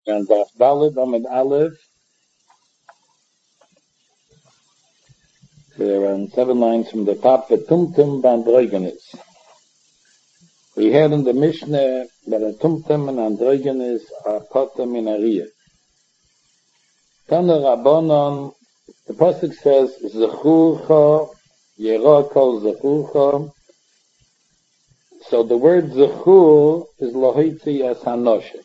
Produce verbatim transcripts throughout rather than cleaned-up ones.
And Daf Daled Amid Aleph, there are seven lines from the top, Tumtum Bandrogenes. We had in the Mishnah that a Tumtum and Androgenes are Potem in Ariyah. Tana Rabbanon, the Pasuk says, Zechurcha, Yera Kol Zechurcha. So the word Zechur is Lohitzi as Hanoshem.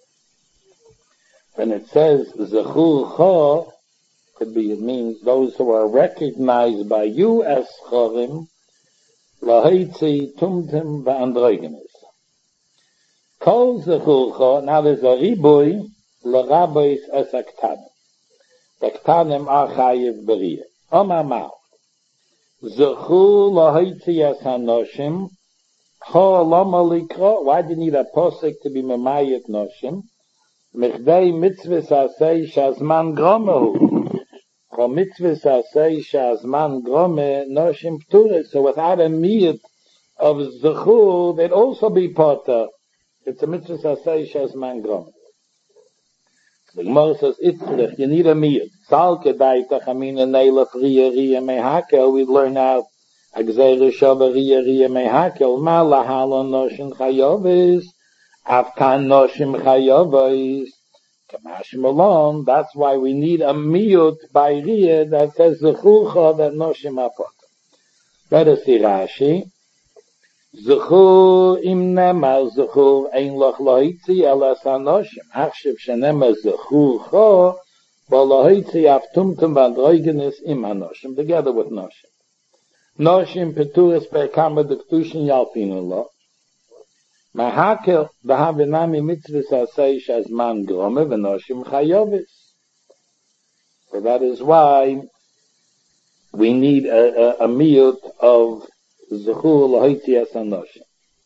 When it says Zechurcha, could be, it means those who are recognized by you as Chorim, Lahitzi Tumtum V'Androgenes. Kol Zechurcha, now there's a Riboy, L'Rabois Es Aktanim. The Aktanim are Chayiv B'Riyah. Omar Ma'al. Zechur Lahitzi Es Hanoshim, Ho Lama Likra, why do you need a posik to be Memayet Noshim? Mechdei mitzvah asay shazman gromehu. For mitzvah asay shazman grome noshim pturet. So without a miyut of zechur, they'd also be potter. It's a mitzvah asay shazman grome. The Gemara says, itzrich, you need a miyut. Sal kedaitach amina neilach riya riya mehakel. We learn out agzeir shava riya riya mehakel. Ma lahala noshim chayovis. Afkan noshim chayavos, kamashim alone. That's why we need a miyut by riyah that says zechurcha that noshim apot. Let us see Rashi. Zechur im nemar zechur ein loch lohitzi elas hanoshim. Achshiv shenemar zechurcha v'lohitzi aftumtum v'androgenes im hanoshim together with noshim. Noshim peturis per kama dektushin yalpinu lo. Mahakel b'havinami mitzvah asay shazman grome v'noshim chayovis. So that is why we need a, a, a miyut of zechur lahitzi es hanoshim.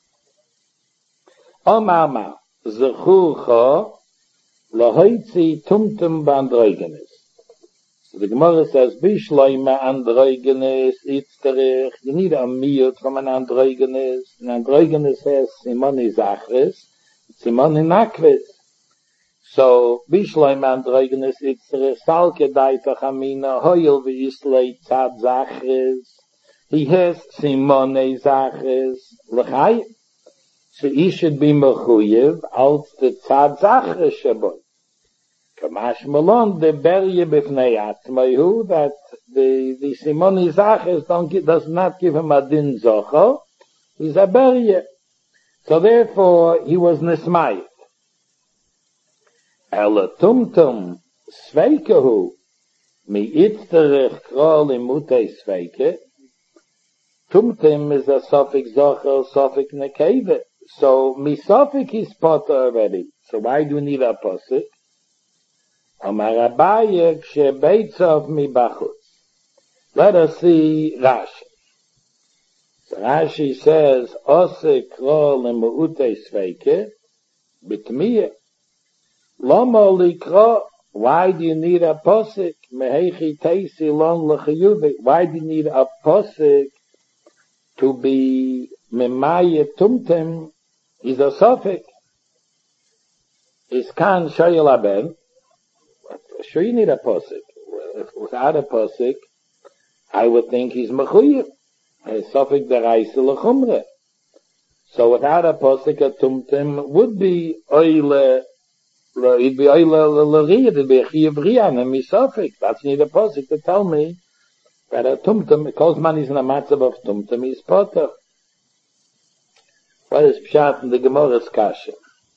Omar ma zechurcha lahitzi tumtum b'androgenes. So the Gemara says, Bishloima androgenes itzterich. You need a miyut from an androgenes. An androgenes has simoni zachris, simoni nakvis. So, Bishloima androgenes itzterich, salke daitach amina, hoyel v'yislei tzad zachris. He has simoni zachris, l'chai. So he should be mechuyev, als the tzad zachris shaboy. Kamash Malon, the berye b'fnei atzmayu, that the, the simoni zachis don't give, does not give him a din zocho. He's a berye. So therefore, he was nismayit. Ela tumtum sveikehu, mi itzterich krol imutei sveike. Tumtum is a sofik zocho, sofik nekeve. So, mi sofik is potter already. So why do we need a posik? Amar Abaye kshebeitzav mi bachutz. Let us see Rashi. So Rashi says, Ose kro lemuute sveike b'tmiyah. Lama likro. Why do you need a posik? Mehechi teisi lon l'chiyuvi. Why do you need a posik to be memaye tumtem? Is a sofik. Is kan shoyel aben. Sure, you need a posik. Without a posik, I would think he's mechuyev. Sofik deraisa lechumre. So without a posik, a tumtum would be oile. It'd be oile l'riyah. It'd be a chiyav riyah and a sofik. That's need a posik to tell me that a tumtum, because man is in a matzav of tumtum, is potter. What is pshat in the Gemara's kasha?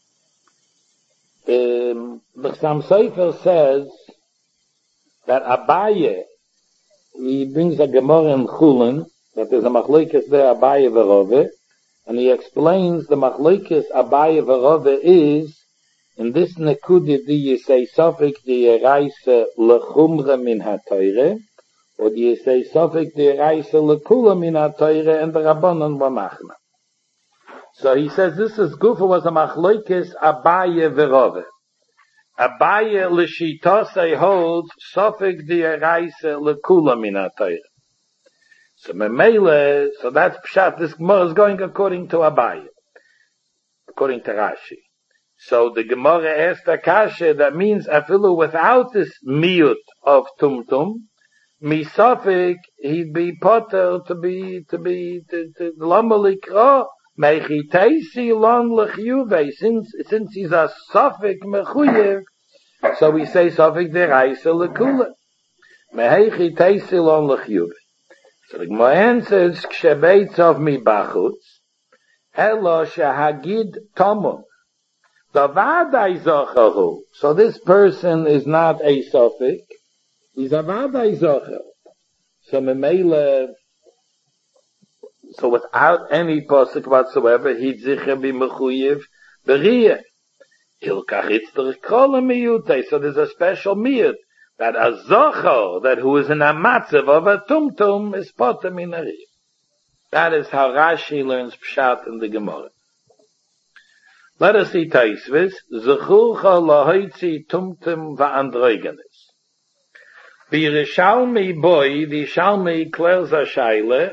Um, the Chassam Sofer says that Abaye, he brings a Gemara in Chulin, that there's a machlokes there, Abaye v'Rove, and he explains the machlokes Abaye v'Rove is, in this nekudi do you say sofik di eraisa lechumre min ha-toire, or do you say sofik di eraisa lekula min ha-toire, and the Rabbanon were machna. So he says this is Gufa was a machlokes Abaye v'Rove. Abaye l'shitosei holds sofik di eraisa lekula min ha-Torah. So memele, so that's pshat. This Gemara is going according to Abaye, according to Rashi. So the Gemara asked the kasha, that means afilu without this miyut of tumtum, misafik, he'd be potter to be, to be, to, to, lamalikra, mechitaisi long lechyuve, since, since he's a safik mechuyev, so we say safik deraisa lekula. Mechitaisi long lechyuve. So the Gemara answers, kshebeitz of mi bachutz, elo shehagid tomum. So this person is not a safik, he's a vadai zocher. So memele, so without any pasuk whatsoever, he'd zicher be mechuyev beriyah. Hilkach itzter kol miyute. So there's a special miyut that a zocher, that who is in a matzav of a tumtum, is potem minariyah. That is how Rashi learns pshat in the Gemara. Let us see Taisvis. Zechurcha lahoitzi tumtum va'androgenes. B'Yerushalmi boy, the Yerushalmi klers ha-shaila,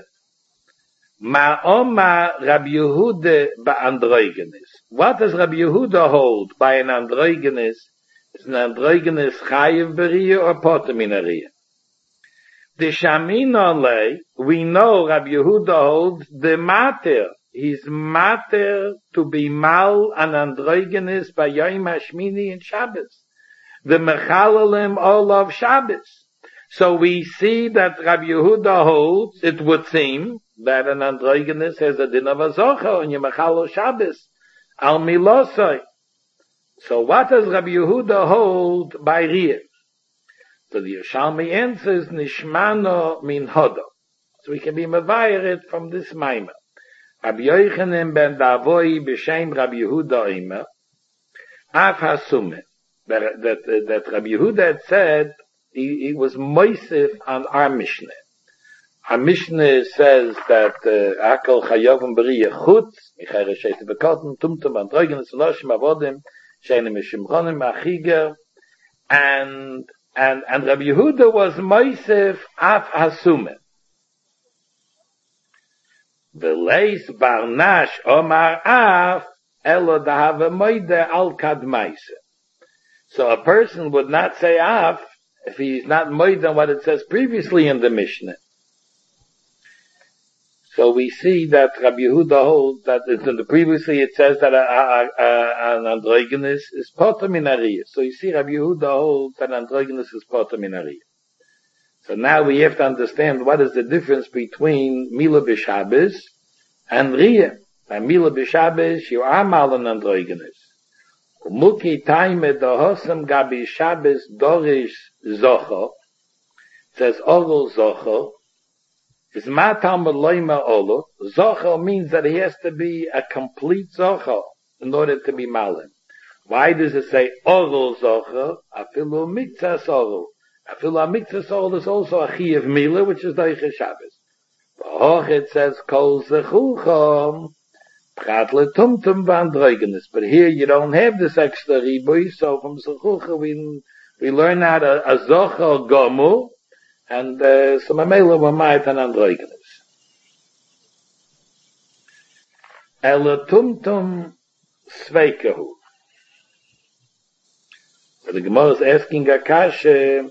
ma'oma Rabbi Yehuda ba'androgenes. What does Rabbi Yehuda hold by an androgenes? Is an androgenes chayiv beriyah or potem in ariyah? The Shamina lay, we know Rabbi Yehuda holds the mater. He's mater to be mal an androgenes by Yom Hashmini and Shabbos. The mechalalim all of Shabbos. So we see that Rabbi Yehuda holds, it would seem, that an androgenes has a din of a zocher on Yom Mechalo Shabbos. Al milosai. So what does Rabbi Yehuda hold by Riyah? So the Yerushalmi answers, Nishmano min hodo. So we can be mevayer it from this maimah. Rabbi Yochanan ben Davoi b'shem Rabbi Yehuda ima, af hasume. That, that, that Rabbi Yehuda had said, he, he was moisif on our Mishnah. Our Mishnah says that, Akel chayovim beriyah chutz, Michayre sheite bekotten, tumtum androgenes, loshim avodim, sheine mishimchonim achiger, and, and, and Rabbi Yehuda was moisif af hasume. V'leis barnash omar af, elo dahave moide al kadmaise. So a person would not say af if he's not moide on what it says previously in the Mishnah. So we see that Rabbi Yehuda holds that in the previously it says that a, a, a, an androgenes is potem in ariyah. So you see Rabbi Yehuda holds that androgenes is potem in ariyah. So now we have to understand what is the difference between Mila b'Shabbos and Riyah. By Mila b'Shabbos, you are mal an androgenes. Muki taime dohosam gabi Shabbos dorish zocho. Says orul zocho. Is matam loima olo. Zocho means that he has to be a complete zocho in order to be malin. Why does it say orul zocho? Afilu mikzas orul. Afilu mikzas orul is also a chiyav mila, which is doiche Shabbos. Hoch it says kol zechuchom. But here you don't have this extra ribui, so from Zechucha we, we learn how to a zocher gomu, and uh, so mamela wamait an androgenes. Ele tumtum sveikahu. So the Gemara is asking a kasha,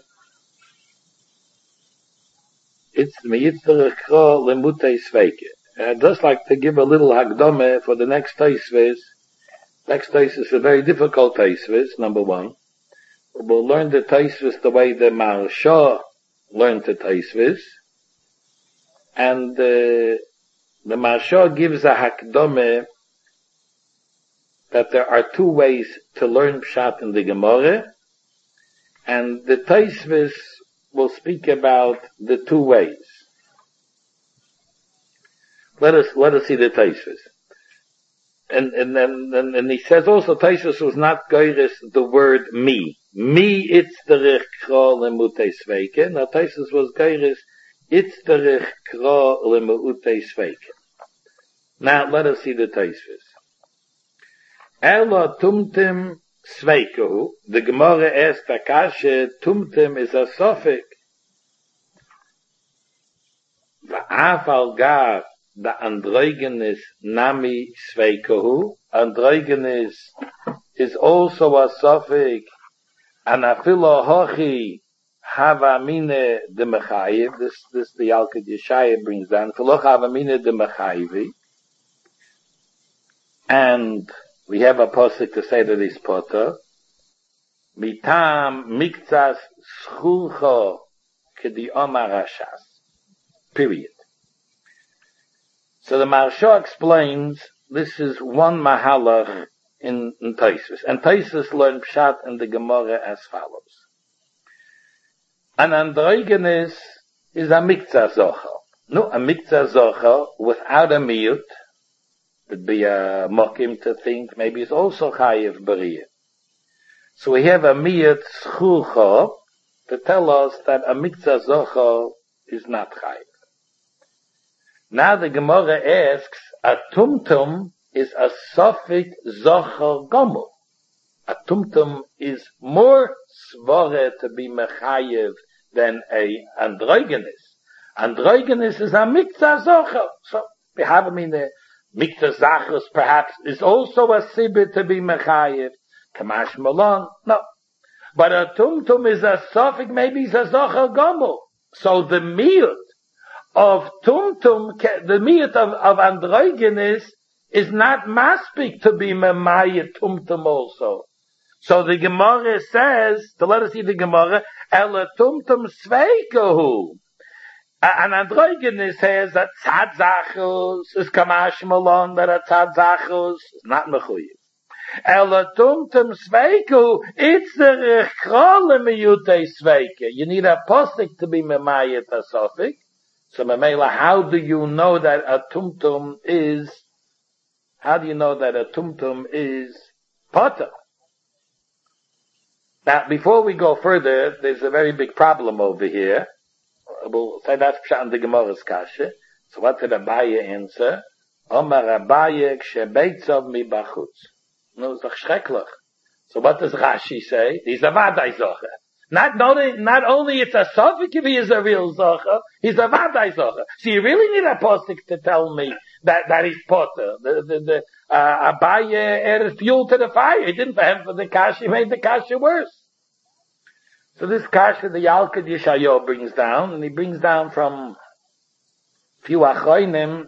it's meyitzter kro lemutei sveike. I'd just like to give a little hagdome for the next Taisvis. Next Taisvis is a very difficult Taisvis, number one. We'll learn the Taisvis the way the Maharsha learned the Taisvis. And uh, the Maharsha gives a hagdome that there are two ways to learn Pshat in the Gemara. And the Taisvis will speak about the two ways. Let us, let us see the Taisvis. And, and, and, and, and he says also Taisvis was not geiris the word me. Me itzterich kra lemutei sveike. Now Taisvis was geiris itzterich kra lemutei sveike. Now let us see the Taisvis. Ela tumtim sveikehu. The Gemara asked Akasha, tumtim is a suffix. Va'af al gav. The androgenes nami sveikohu. Androgenes is also a suffix, and afilo hochi havamine de mechayiv. This, this the Yalkut Yeshaya brings down. Afilo havamine de mechayivi. And we have a posik to say that he's potter. Mitam miktsas schulcho kedi omar hashas. Period. So the Maharsha explains this is one mahalach in, in Taisus. And Taisus learned Pshat in the Gemara as follows. An androgenes is a miktsas zochel. No, a miktsas zochel without a miyut would be a mokim to think maybe it's also chayiv b'riyah. So we have a miyut schulcha to tell us that a miktsas zochel is not chayiv. Now the Gemara asks, a tumtum is a suffix zochel gomel. A tumtum is more svare to be mechayiv than a androgenes. Androgenes is a miktsas zochel. So we have him in the miktsas zachos perhaps is also a sibit to be mechayiv. Kamash malon, no. But a tumtum is a suffix, maybe it's a zochel gomel. So the miyut of tumtum, the miyut of, of androgenes is not maspik to be memayit tumtum also. So the Gemara says, to let us see the Gemara, ela tumtum sveikahu. An androgenes says that tzad zachus is kamash malon, that a tzad zachus is not mechuyev. Ela tumtum sveikahu, it's the rechole miyute sveike. You need a posik to be memayit a sofik. So Mamela, how do you know that a tumtum is, how do you know that a tumtum is potter? Now, before we go further, there's a very big problem over here. We'll say that's Pshat in the Gemara's kasha. So what did Abaye answer? Omar Abaye kshebeitzav mi bachutz. No, it's doch schrecklich. So what does Rashi say? He's a vadai zocher. Not, not, not only it's a suffix if he is a real zocher, he's a vadai zocher. So you really need a postik to tell me that, that he's potter. The, the, the, uh, Abaye added fuel to the fire. He didn't for him for the kasha, he made the kasha worse. So this kasha the Yalkut Yeshayahu brings down, and he brings down from few achronim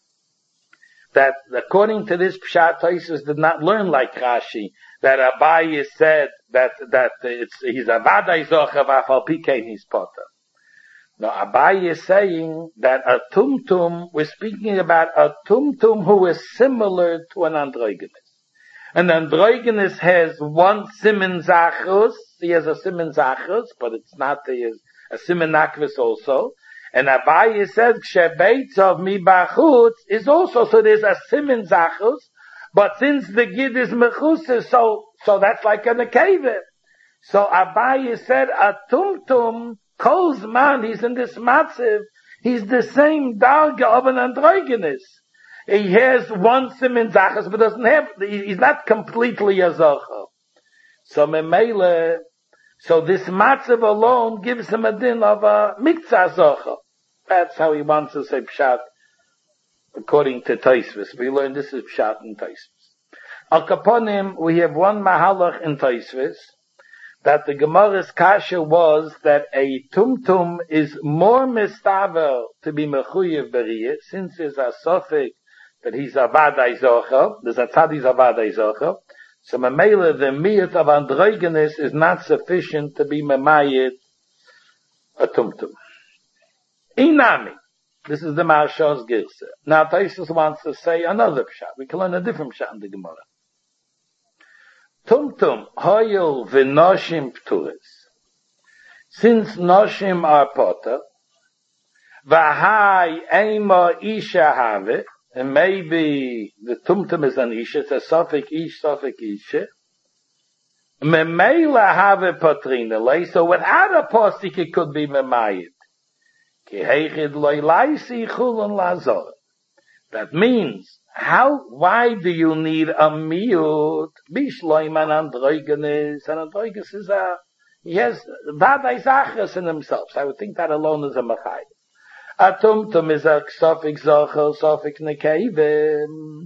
that according to this Pshat, Taisus did not learn like Rashi, that Abaye said that, that it's, he's a vadai zocher v'afal pikein he's potter. Now Abaye is saying that a tumtum, we're speaking about a tumtum who is similar to an androgenes. An androgenes has one simen zachus, he has a simen zachus, but it's not, he has a simen nakvis also. And Abaye says, Kshebeitzav mi bachutz is also, so there's a simen zachus, but since the gid is mechusah, so, so that's like a nekeveh. So Abaye said, a tumtum, kol's man, he's in this matziv, he's the same darga of an androgenes. He has one simen zachus, but doesn't have, he's not completely a zocher. So memele, so this matzav alone gives him a din of a miktsas zocher. That's how he wants to say pshat, according to Taisvis. We learn this is pshat in Taisvis. Al kaponim, we have one mahalach in Taisvis, that the Gemara's kasha was that a tumtum is more mistaver to be mechuyev beriyah, since there's a suffix that he's a vadai zocher, there's a tzadi a vadai zocher. So memela, the miyat of androgenes is not sufficient to be memayit a tumtum. Inami. This is the Maharsha's girsa. Now Taisus wants to say another pshat. We can learn a different pshat in the Gemara. Tumtum hoyel v'noshim pturis. Since noshim are potter, v'hai ema isha have, and maybe the tumtum is an isha, it's a suffix ish, suffix isha. Memela have patrina, so without a postik it could be memayit. That means, how, why do you need a miyut? Bishloim an androgenes, and androgenes is a, he has vadai zachas in himself. So I would think that alone is a machai. A tumtum is a suffix zochel, suffix nekevim.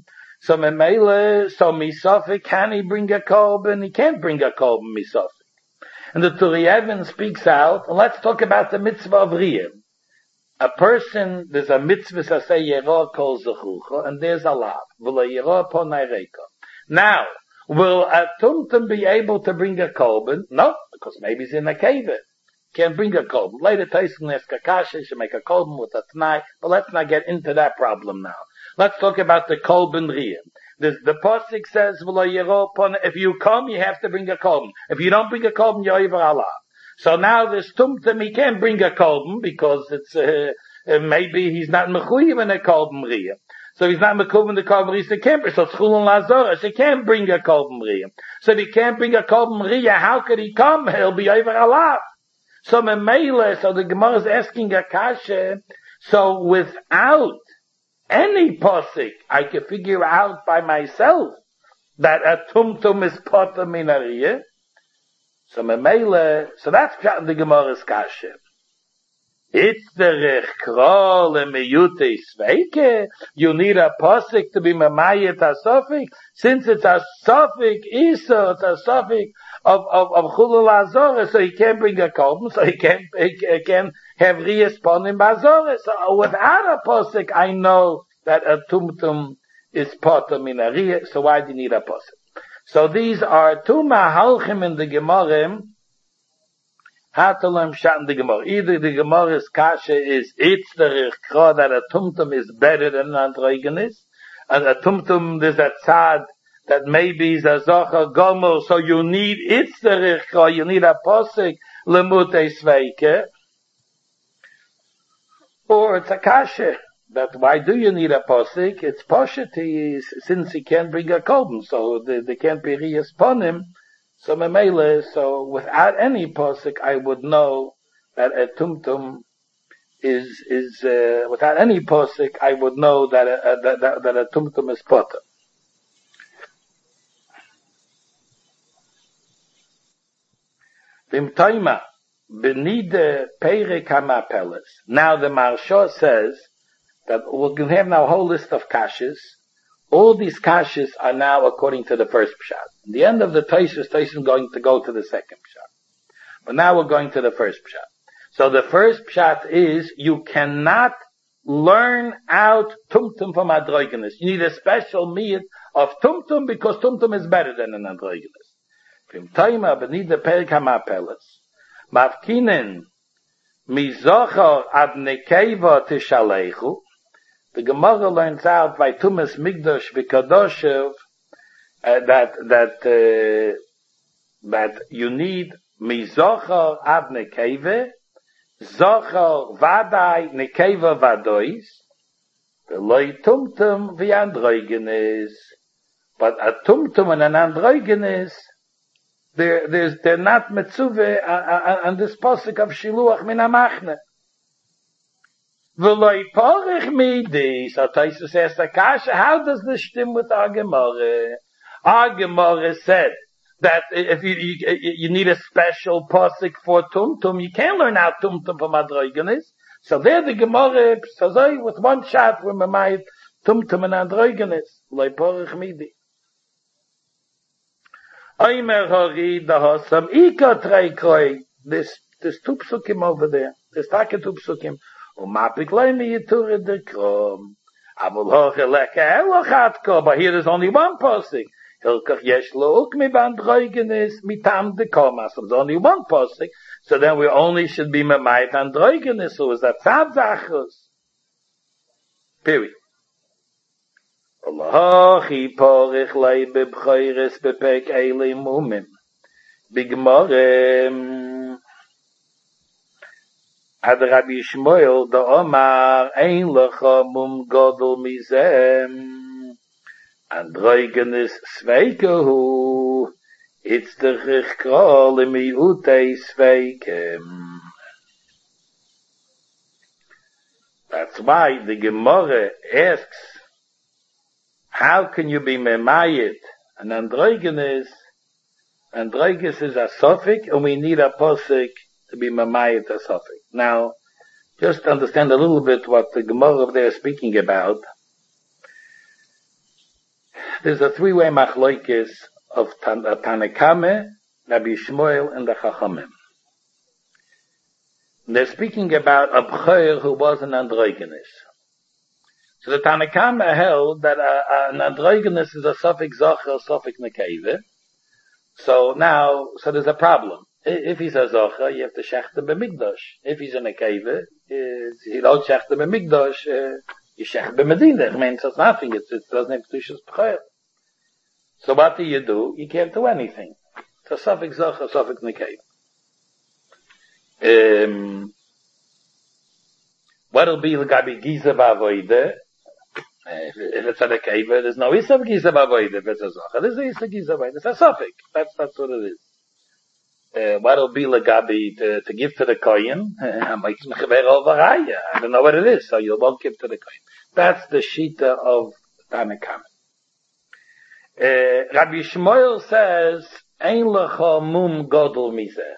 So memele, so misafik, can he bring a korban? He can't bring a korban misafik. And the Turi Even speaks out, and let's talk about the mitzvah of Riyah. A person, there's a mitzvah that say Yerah kol zechucha, and there's a lav. V'lo Yerah ponai reika. Now, will a tumtum be able to bring a korban? No, because maybe he's in a cave. Can't bring a korban. Later, Tyson asks Kakasha, should make a korban with a t'nai, but let's not get into that problem now. Let's talk about the korban Riyah. This, the Pasuk says, V'lo Yerah ponai, if you come, you have to bring a korban. If you don't bring a korban, you're over Allah. So now this tumtum, he can't bring a korban because it's, uh, uh, maybe he's not mechuyev in a korban riyah. So he's not mechuyev in the korban riyah, so he can't, so tzchulun lazorah, so he can't bring a korban riyah. So if he can't bring a korban riyah, how could he come? He'll be over alav. So memele, so the Gemara is asking a kasha, so without any posik, I can figure out by myself that a tumtum is potter min a riyah. So memele, so that's the Gemara's kasha. It's the rechkra lemiyute sveike. You need a posik to be memayet a sofik. Since it's a sofik isa, it's a sofik of of of chulul azorah, so he can't bring a korban, so he can't he, he can have riyas ponim bazorah. So without a posik, I know that a tumtum is potter min a riyah. So why do you need a posik? So these are two mahalchim in the Gemara. How to learn pshat in the Gemara. Either the Gemara's kasha is, it's the rechkra that a tumtum is better than an androgenis. And a tumtum, there's a tzad that maybe is a zocha gomer, so you need, it's the rechkra, you need a posik, lemute sveike. Or it's a kasha. That why do you need a posik? It's posheti, since he can't bring a korban, so there, there can't be riyas ponim. So memele, so without any posik, I would know that a tumtum is is uh, without any posik, I would know that a, a, that, that that a tumtum is potter. V'imtoima benide peire kama peles. Now the Maharsha says that we're going to have now a whole list of kashas. All these kashas are now according to the first pshat. At the end of the Taisus, Taisus is going to go to the second pshat. But now we're going to the first pshat. So the first pshat is, you cannot learn out tumtum from androgenis. You need a special miyat of tumtum because tumtum is better than an androgenis. V'im toima benida perik hamapeles. Mavkinen mizochar ad nekeva tishalechu. The Gemara learns out by Tumas Migdosh v'Kadoshev uh, that that uh, that you need mizochar ad nekeva, zochar vadai nekeva vadois, v'loi tumtum v'androgenes. But a tumtum and an androgenes, they're they're they're not metzuve on this pasuk of shiluach min hamachne. V'loi porich midi. So Taisus asked the kasha, how does this stem with our Gemara? Our Gemara said that if you, you, you need a special pasuk for tumtum, you can't learn out tumtum from androgenis. So there the Gemara says, with one shot, we're mamayit tumtum and androgenis. V'loi porich midi. Oimer hori dahosam ika trei This, there's two psukim over there. There's take two psukim. Umapik leimi yitur de krom. Avul hoche leke elochatko. But here there's only one posik. Hilkach yesh lo ukmi bandroigenis mitam de koma. So there's only one posik. So then we only should be memayit androigenis. So is that tzadzachos? Period. Allahi porich lei bebchoiris bepek eile mumim. Bigmorem. Ad Rabbi Shmuel the Omar ein lecha mum godel mizem androgenes sveikehu it's the rechkra lemiute sveikem. That's why the Gemara asks, how can you be memayit an androgenes? Androgenes is a suffix, and we need a posik to be mamayit a suffix. Now, just understand a little bit what the Gemara there is speaking about. There's a three-way machloikis of Tan- uh, Tanakame, Rabbi Shmuel, and the Chachamim. They're speaking about a b'choir who was an androgynous. So the Tanakame held that uh, uh, an androgynous is a suffix zocher, suffix nekeve. So now, so there's a problem. If he's a zocher, you have to shecht him b'mikdash. If he's a nekeve, you don't shecht him b'mikdash, uh, you shecht b'medina. I mean, so it's nothing. It's, it doesn't have to b'choir. So what do you do? You can't do anything. So suffix zocher, suffix nekeve. Um, what'll be l'gabi giza b'avoide? If, if it's a nekeva, there's no isa of giza b'avoide. If it's a zocher, there's no isa giza b'avoide. It's a suffix. That's, that's what it is. Uh, what'll be l'gabi to, to give to the kohen? I don't know what it is, so you won't give to the kohen. That's the shita of Tanakam. Uh, Rabbi Shmuel says, Ein lecha mum godol mizeh.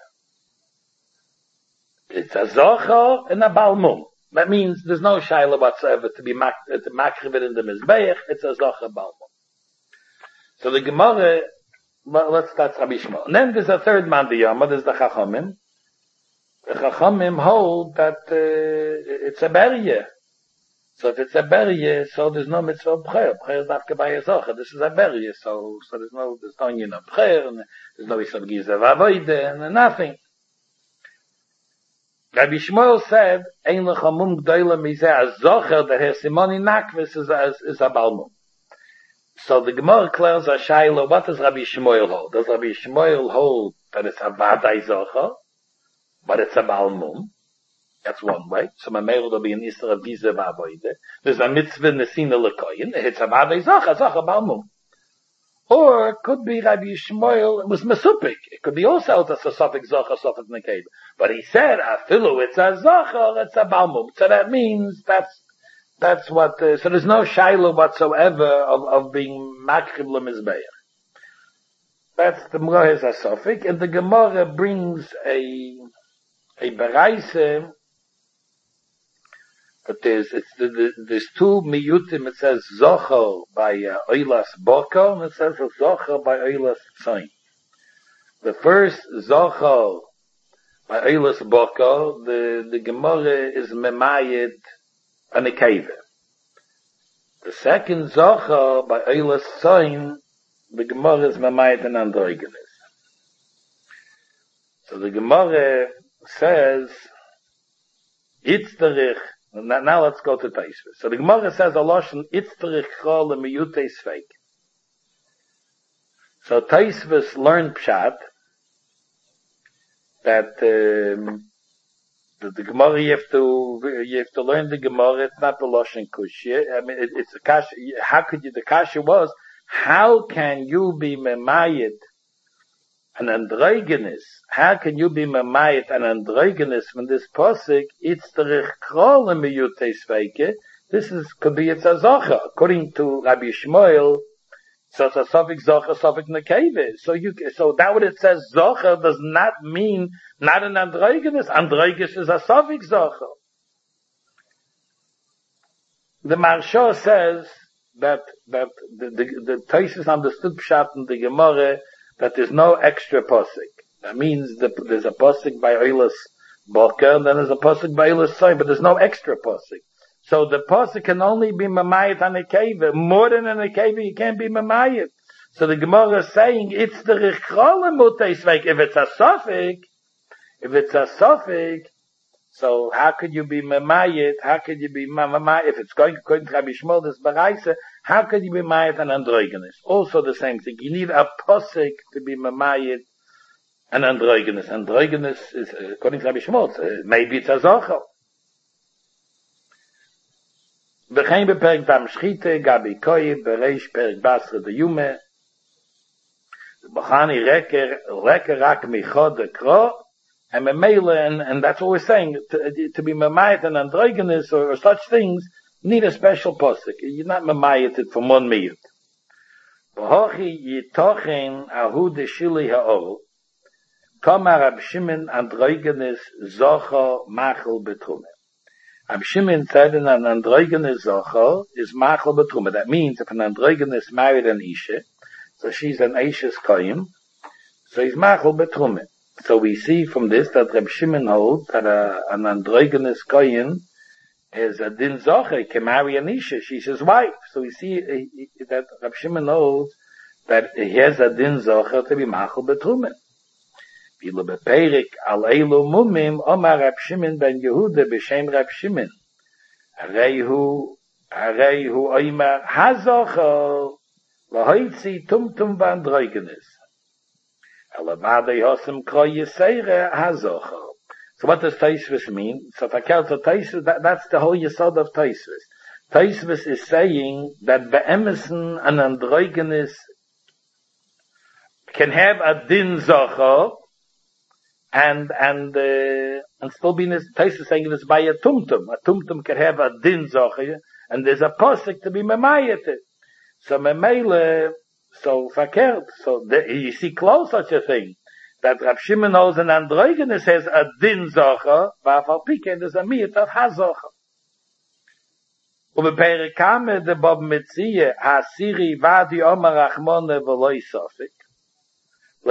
It's a zocher and a bal mum. That means there's no shaila whatsoever to be mak- to makriv it in the mizbeach. It's a zocher bal mum. So the Gemara, well, let's start Rabbi Shmuel. And then there's a third man, the Yama, there's the Chachamim. The Chachamim hold that uh, it's a barrier. So if it's a barrier, so there's no mitzvah of b'cher. B'cher is dafka by a zocher. This is a barrier, so so there's no there's no union of b'cher, and there's no isav gizav avoide, and nothing. Rabbi Shmuel said, "Ein lechamum gdoila mizeh azocher that has simoni nakvis is is, is a balmum." So the Gemara declares a shaila. What does Rabbi Shmuel hold? Does Rabbi Shmuel hold that it's a vadai zocher, but it's a balmum? That's one way. So my mail will be an isra of giza v'avoide. There's a mitzvah nesina lekoyin. It's a vadai zocher, zocher balmum. Or it could be Rabbi Shmuel, it was Mesupik. It could be also as a suffix zocher, suffix nekeva. But he said, afilu, it's a zocher, it's a balmum. So that means that's, that's what, uh, so there's no shaila whatsoever of, of being makriv lemizbeach. That's the Gemara is a suffix, and the Gemara brings a, a beraise, but there's, it's, the, there's two miyutim, it says zocher by uh, oilas boko, and it says zocher by oilas tzayin. The first zocher by oilas boko, the, the Gemara is memayit an nekeva. The second zocher by oilas tzayin, the Gemara is memayit an androgynous. So the Gemara says, itzterich. Now, now let's go to Taisvus. So the Gemara says a lashon itzterich chol lemiyutei sfeik. So Taisvus learned pshat that um, the, the Gemara you have to you have to learn the Gemara. It's not the lashon kushya. I mean, it, it's a kasha. How could you? The kasha was how can you be memayit an androgynous? How can you be memayit an androgynous when this posik it's the rechol lemiyutei sveike? This is could be it's a zocher according to Rabbi Shmuel. So it's a suffix zocher, suffix nekeve. So you so that what it says zocher does not mean not an androgynous. Androgynous is a suffix zocher. The Marsha says that that the the, the Taisus understood pshat in the Gemara that there's no extra posik. That means that there's a posik by oilas boker, and then there's a posik by oilas soy, but there's no extra posik. So the posik can only be mamayit on a nekeva. More than a nekeva, you can't be mamayit. So the Gemara is saying it's the richol mutei sveik. If it's a suffix, if it's a suffix, so how could you be mamayit? How could you be mamayit? If it's going according to Rabbi Shmuel, this baraisa, how could you be mamayit an androgynous? Also the same thing. You need a posik to be mamayit an androgynous. Androgynous is, according to Rabbi Shmuel, uh, maybe it's a zocher. V'chein beperek dam shchite, gabi koyi, bereish perek basra de yume, b'chani reker, reker rak michod de kro, and and, and that's what we're saying, to, to be mamayit and androgynous or, or such things, need a special posik. You're not mamayit it from one miyut. V'hochi yitochen ahu de shili ha'ol, Tomar Rab Shimon androgynous zocher machel betrume. Rab Shimon said an androgynous zocher is machal betruma. That means if an androgynous married an isha, so she's an Eishes Koyim, so he's machal betruma. So we see from this that Rab Shimon holds that a, an androgynous Koyim is a din zocher, can marry an isha, she's his wife. So we see uh, that Rab Shimon holds that he has a din zocher to be machal betruma. V'ilo beperik al eilu mumim omar Rab Shimon ben Yehuda b'shem Rab Shimon. Hareihu, hareihu oimar hazocher lahoitzi tumtum v'androgenes. Elavadei hosem kro yiseire hazocher. So what does Taisvis mean? So Takel, so Taisvis, that, that's the whole yesod of Taisvis. Taisvis is saying that be'emerson an androgenes can have a din zocher, and and uh, and still be this Taisvis saying it's by a tumtum. A tumtum can have a din zocher, and there's a posik to be memayet. So memele, so fakert. So the, you see close such a thing that Rab Shimon knows an androgynous says a din zocher, v'afal pike there's a miyat of hazocher. Ubeperikame de Bob Metziye hasiri vadi omar achmone v'loi sofik. So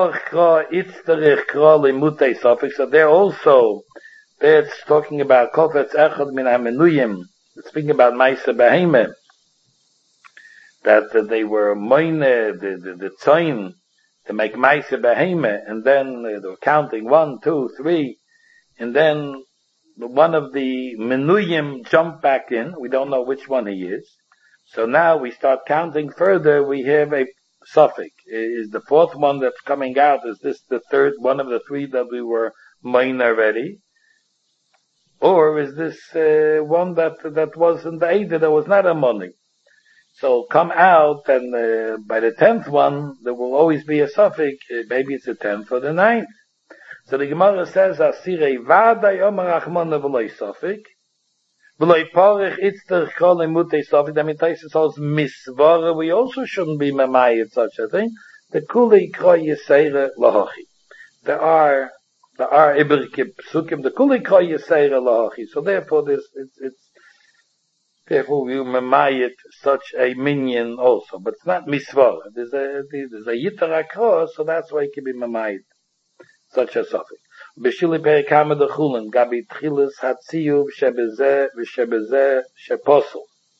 they're also, they're talking about Kofetz Echad min HaMenuyim, speaking about Maisa Beheme, that uh, they were moine, the, the, the tzoin, to make Maisa Beheme, and then uh, they were counting one, two, three, and then one of the Menuyim jumped back in, we don't know which one he is, so now we start counting further, we have a suffix. Is the fourth one that's coming out, is this the third, one of the three that we were mine already? Or is this uh, one that that was in the Eidah that was not a money? So come out, and uh, by the tenth one, there will always be a suffix, uh, maybe it's the tenth or the ninth. So the Gemara says, Asirei vaday omar achmona v'loi suffix, v'loi porich itzter chol imutei suffix, that means Taisus holds misvara, we also shouldn't be mamayit such a thing. The kuli kroi yiseire lahochi. There are, there are iberke psukim, the kuli kroi yiseire lahochi. So therefore this, it's, it's, therefore we mamayit such a minion also. But it's not misvara. There's a, there's a yitar akro, so that's why it can be mamayit such a suffix. B'shili perikame de chulin, gabi tchilis hatziyuv shebezeh v'shebezeh sheposel.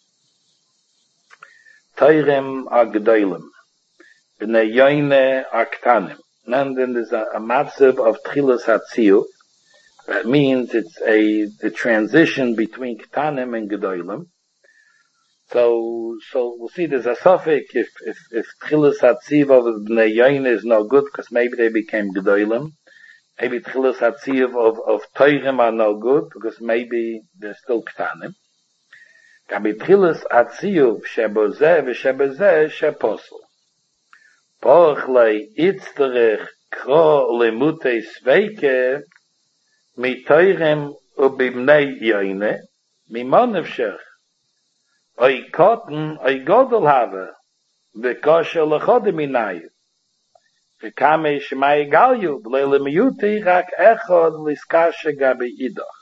Teirem agdoilim. B'nei yoyne aktanim. And then there's a, a matziv of tchilis hatziyuv. That means it's a, the transition between ktanim and gedoilim. So, so we'll see there's a suffix if, if, if tchilis hatziyuv of b'nei yoyne is no good, because maybe they became gedoilim. Maybe tchilas hatziv of, of Teirem are no good, because maybe they're still ktanim. Gabi tchilas hatziv shebozeh v'shebozeh sheposel. Porch lei itzterech kro lemutei sveike mi Teirem ubibnei yoyne mi monevshech oi kotten oi godel have v'kosher lechodim inayu. V'kamei shemai galyu, v'leile miyuti, rak echod liskashe gabi idach.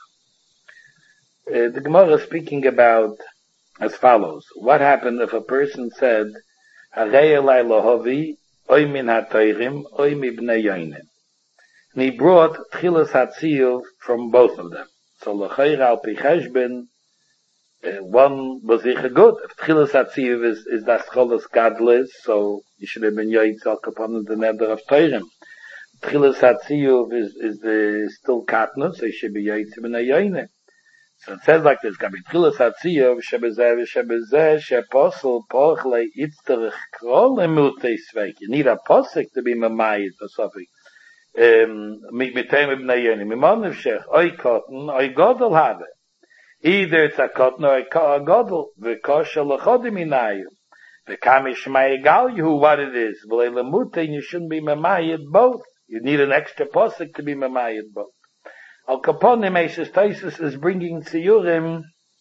The Gemara is speaking about as follows. What happened if a person said, Harei elai lohovi, oi min ha'toirim, oi mi bnei yoynim. And he brought tchilas hatziyuv from both of them. So l'chayra al pi cheshbon, Uh, one was sicher good. If tchilas hatziv is, is das cholas gadlis, so you should have been yoytzak upon the nether of Teirem. Tchilas hatziv is, is the still katnus, so you should be yoytzim in a yoyne. So it says like this, gabi tchilas hatziv, shebezeh v'shebezeh, sheposel, porchle, itzterich, krol, emutei sveik. You need a posik to be mamayit, or something. Um, mitem ibn yoyne, mimon nefshech, oi kotten, oi godel have. Either it's a cotton or a godel, the kosher lechodim inayu. The kamish ma'egal you what it is. V'leilemutin, you shouldn't be mamayit both. You need an extra posik to be mamayit both. Al kaponim Eishes Taisus is bringing tziyurim.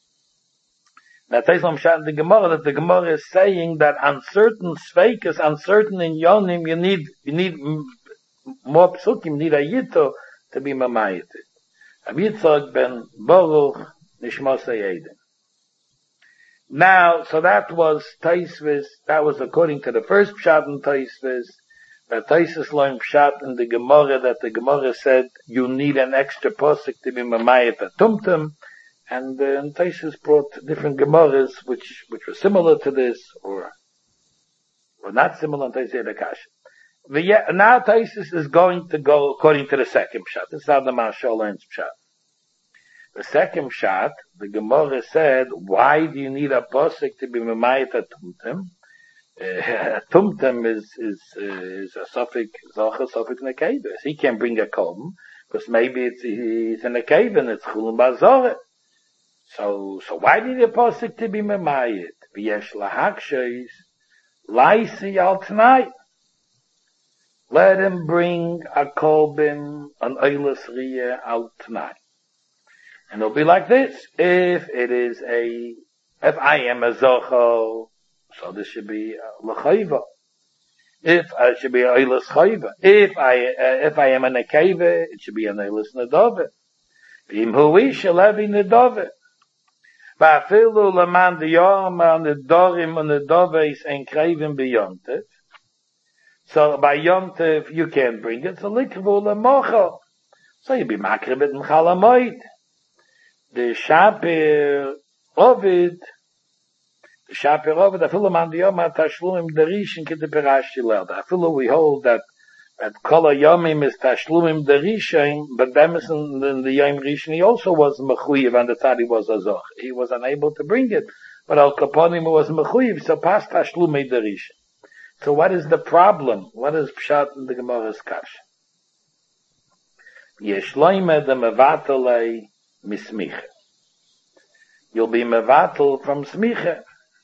Now Taisus Shat the Gemara that the Gemara is saying that uncertain sveikas, uncertain in yonim, you need you need more psukim, you need a yito to be mamayit. Rabbi Yitzchak ben Baruch Nishmosei Eden. Now, so that was Taisvis, that was according to the first Pshat in Taisvis, that Taisvis learned Pshat in the Gemara, that the Gemara said you need an extra posik to be Mamayat Atumtum, and uh, Taisvis brought different Gemaras which, which were similar to this, or were not similar to Taisvis Akash. Now Taisvis is going to go according to the second Pshat. This is how the Marshal learns Pshat. The second Pshat, the Gemara said, why do you need a posik to be Mamayat Atumtum? Uh, Tumtum is, is, uh, is a suffix, Zocha, suffix Nekeva. He can't bring a Kolm, because maybe it's, it's a Nekeva and it's Chulun Bazorah. So, so why did the posik to be Mamayat? V'yesh lahakshes, laisi al tonight. Let him bring a kolbin, an oilas riyah al tonight. And it'll be like this. If it is a, if I am a zocho, so this should be l'chayva. If I should be a oilas chayva. If I, uh, if I am a nekeva, it should be an oilas nedove. V'im hui shalevi nedove. Va'afilu laman diyom an nedorim an nedoves en krevim beyontet. So by yontet you can't bring it. So likvu lemocho. So you be makribit in chalamoid. The Shapir Ovid, the Shapir Ovid, afilu man diyom an tashlumim derishin kete perashi leld. Afilu we hold that that kol hayomim is tashlumim derishin, but them is in the, the yom rishon he also was mechuyev and the thought he was azoch. He was unable to bring it, but al kaponim was mechuyev, so past tashlumim derishin. So what is the problem? What is pshat in the Gemara's kash? Yeshloime de mevatalei mismicha. You'll be mevatel from smicha.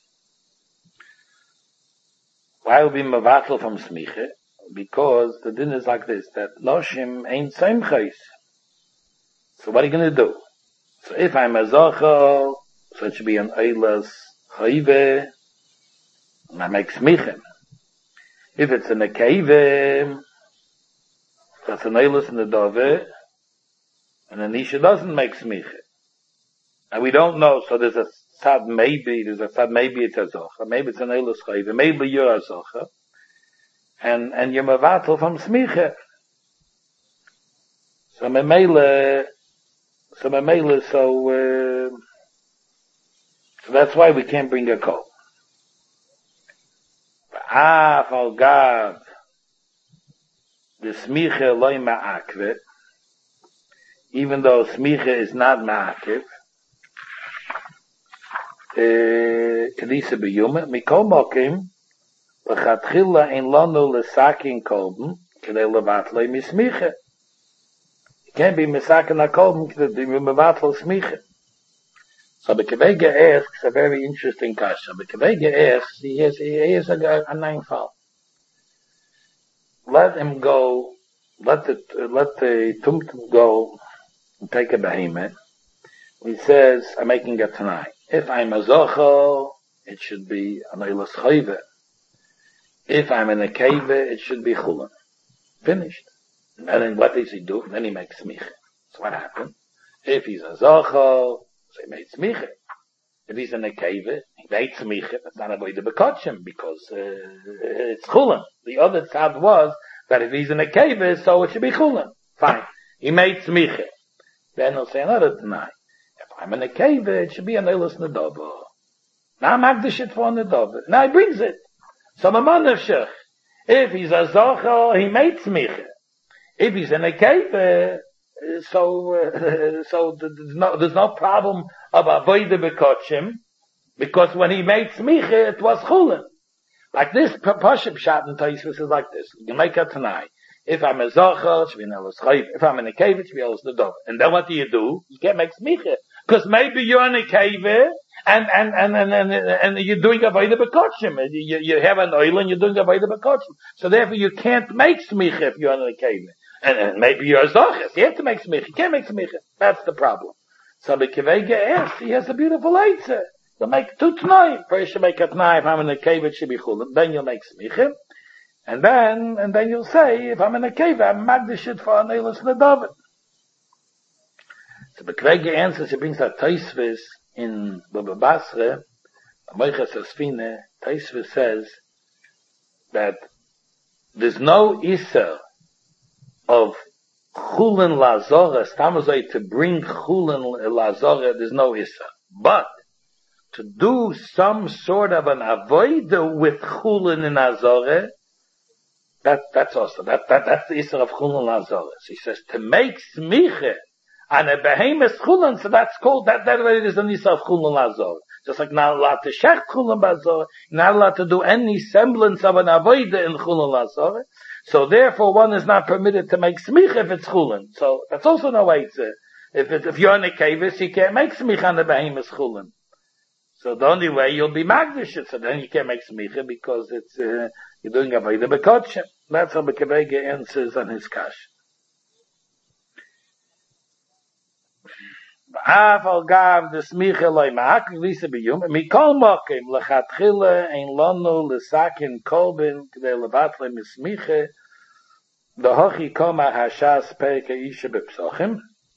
Why will be mevatel from smicha? Because the din is like this, that noshim ain't seimchais. So what are you going to do? So if I'm a zochel, so it should be an eilas chayve, and I make smicha. If it's an akeive, that's an eilas in the dove, and an isha doesn't make smicha. And we don't know, so there's a sad maybe, there's a sad maybe it's a zocha, maybe it's an eilas chayve, maybe you're a zocha, and, and you're mevatel from smicha. So memele, so memele, so, uh, so that's why we can't bring a kol. Ah, for God, the smicha loy ma'akve, even though smicha is not ma'akiv, Kedisa b'yuma, mikol mokim, v'chatchila in lonu l'sakin kolben, kedei levatle mismicha. It can't be misakin ha-kolben, kedei levatle smicha. So the Kevege asks a very interesting question. The Kevege asks, he has, he has a, a nine fall. Let him go, let the, let the tumtum go and take a behemoth. He says, I'm making it tonight. If I'm a zochel, it should be an eilas chayve. If I'm in a cave, it should be chulun. Finished. And then what does he do? Then he makes smicha. So what happened? If he's a zochel, so he made smicha. If he's in a cave, he made smicha. That's not a way to bekotch him, because uh, it's chulun. The other side was that if he's in a cave, so it should be chulun. Fine. He made smicha. Then he'll say another tonight. I'm in a cave, it should be an eilas nedova. Now I'm magdish it for nedova. Now he brings it. So my manavshach. If he's a zochel, he made smicha. If he's in a cave, uh, so, uh, so there's no, there's no problem of avoida bekochim, because when he made smicha, it was chulin. Like this, Pashib Shat and Taisvis is like this. You make it tonight. If I'm a zochel, it should be an eilas chayv. If I'm in a cave, it should be eilas nedova. And then what do you do? You can't make smicha. Because maybe you're in a cave and and and and and, and you're doing avodah bekochim. You you have an oil and you're doing avodah bekochim. So therefore you can't make smicha if you're in a cave. And, and maybe you're a zoches. You have to make smicha. You can't make smicha. That's the problem. So the kevege asks, he has a beautiful answer. You'll make two t'nai. First you make a t'nai. If I'm in a cave, it should be chulun. Then you'll make smicha. And then and then you'll say, if I'm in a cave, I'm magdish it for an eilas nedova. So the Kvege answer, she brings that Taisvis in Baba Basra, Amoichas Asfine, Taisvis says that there's no Issa of Chulin Lazora, Stamazai to bring Chulin Lazora, there's no Issa. But to do some sort of an avoida with Chulin in Azore, that, that's also, that, that, that's the Issa of Chulin Lazora. So he says, to make Smiche, and a behemoth chulin, so that's called, that, that way it is the nisa of chulin lazor. Just like not allowed to shech chulin lazor, not allowed to do any semblance of an avodah in chulin lazor. So therefore one is not permitted to make smich if it's chulin. So that's also no way to, if it, if you're in a kavis, you can't make smich on the behemoth chulin. So the only way you'll be magdish it, so then you can't make smich because it's, uh, you're doing avodah bekotchem. That's how the Kavega answers on his kash. Aval gav the smiche loy ma'ak lisa biyum mikol mokim lechatchila ein lanu lesakin kolbin k'dei levatle mismiche v'hochi koma hashas perke isha b'psochim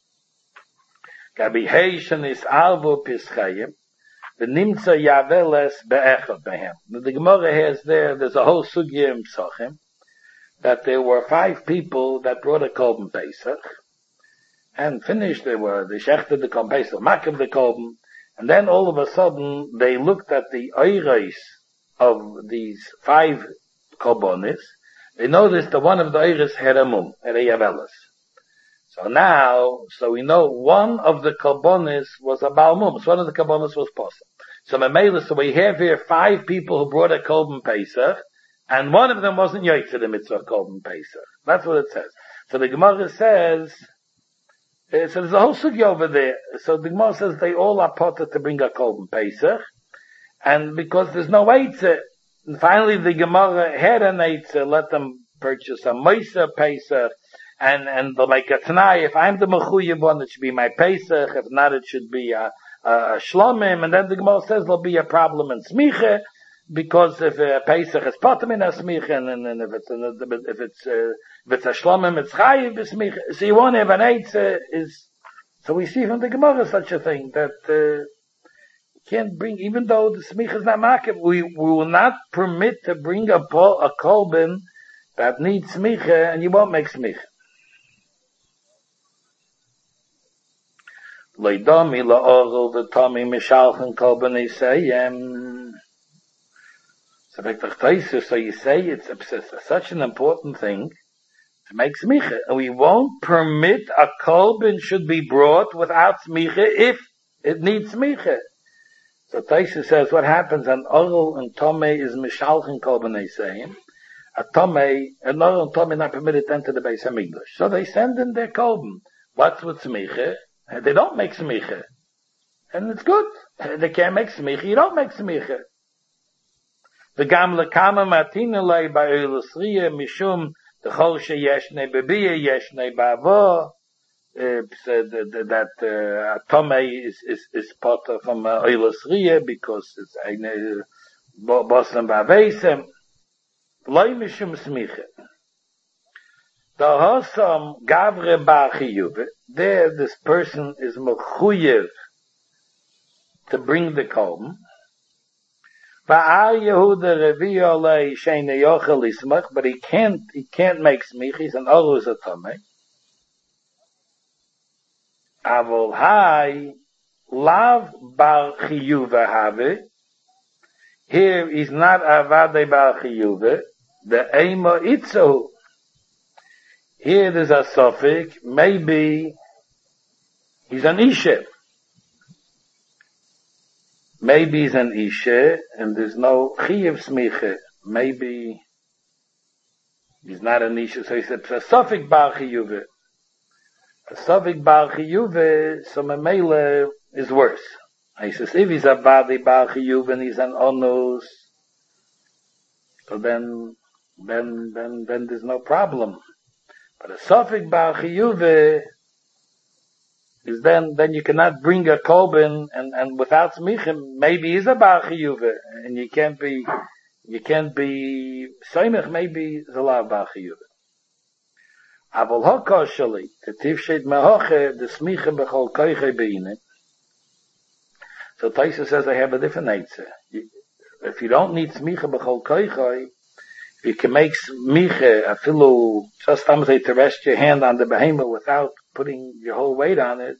gabi heishan is alvo pischayim v'nimtza yaveles be'echot behem. The Gemara has there, there's a whole sugya in Psochim that there were five people that brought a kolben Pesach and finished, they were, they shechted the kolben Pesach, makim the kolben, and then all of a sudden, they looked at the oiros of these five kolbonis, they noticed that one of the oiros had a mum, had a yavelis. So now, so we know one of the kolbonis was a baal mum, so one of the kolbonis was posel. So Mamela, so we have here five people who brought a kolben Pesach, and one of them wasn't yoytze the mitzvah kolben Pesach. That's what it says. So the Gemara says, Uh, so there's a whole sugya over there. So the Gemara says they all are potter to bring a kolben Pesach, and because there's no eitzah, and finally the Gemara had an eitzah, let them purchase a Moisa Pesach, and and they'll make a Tanai. If I'm the Mechuyah one, it should be my Pesach. If not, it should be a, a, a Shlomim. And then the Gemara says there'll be a problem in Smicha, because if a Pesach is potter in a Smicha, and, and, and if it's if it's uh, if it's a Shlomim, it's Chayiv b'Smicha. So you won't have an eitzah is. So we see from the Gemara such a thing that uh, you can't bring, even though the Smicha is not makim, we we will not permit to bring a a kolben that needs Smicha, and you won't make Smicha. Leidami la'orel the Tommy Mishalchen kolben isayem. So you say it's such an important thing to make smicha, and we won't permit a kolben should be brought without smicha if it needs smicha. So Taisa says what happens an oral and tome is mishalchen kolben they say. A tome, an oral and tome not permitted to enter the Beis Hamikdash. So they send in their kolben. What's with smicha? They don't make smicha. And it's good. They can't make smicha, you don't make smicha. The gamle kama matina lei by Elusriya mishum the chol sheyeshne bebiya yeshne bavo that uh, Tomei is is is potter from uh, Elusriya because it's eine bosen bavesem lei mishum smicha. The hosam gavre bachiyuv there this person is mechuyev to bring the kolben. But he can't, he can't make smich. He's an olus atome. Avol hai lav bar chiyuva have. Here he's not avade bar chiyuva. The ema itzo. Here there's a suffix. Maybe he's an isha. Maybe he's an isha, and there's no chiyuv smicha. Maybe he's not an isha, so he said, a suffix bar chiyuve. A suffix bar chiyuve, so memele is worse. He says, if he's a badi bar chiyuve and he's an onus, so then, then, then, then there's no problem. But a suffix bar chiyuve, is then, then you cannot bring a kolben and, and without smichim, maybe he's a bar chiyuve, and you can't be, you can't be, soimich maybe is a lot of bar chiyuve. Aval hakoshali, the tifshet mehoche, the smicha bechol koiche beine. So Taisa says I have a different answer. If you don't need smicha bechol koiche, you can make smicha, a filu, just sometimes to rest your hand on the behemoth without putting your whole weight on it.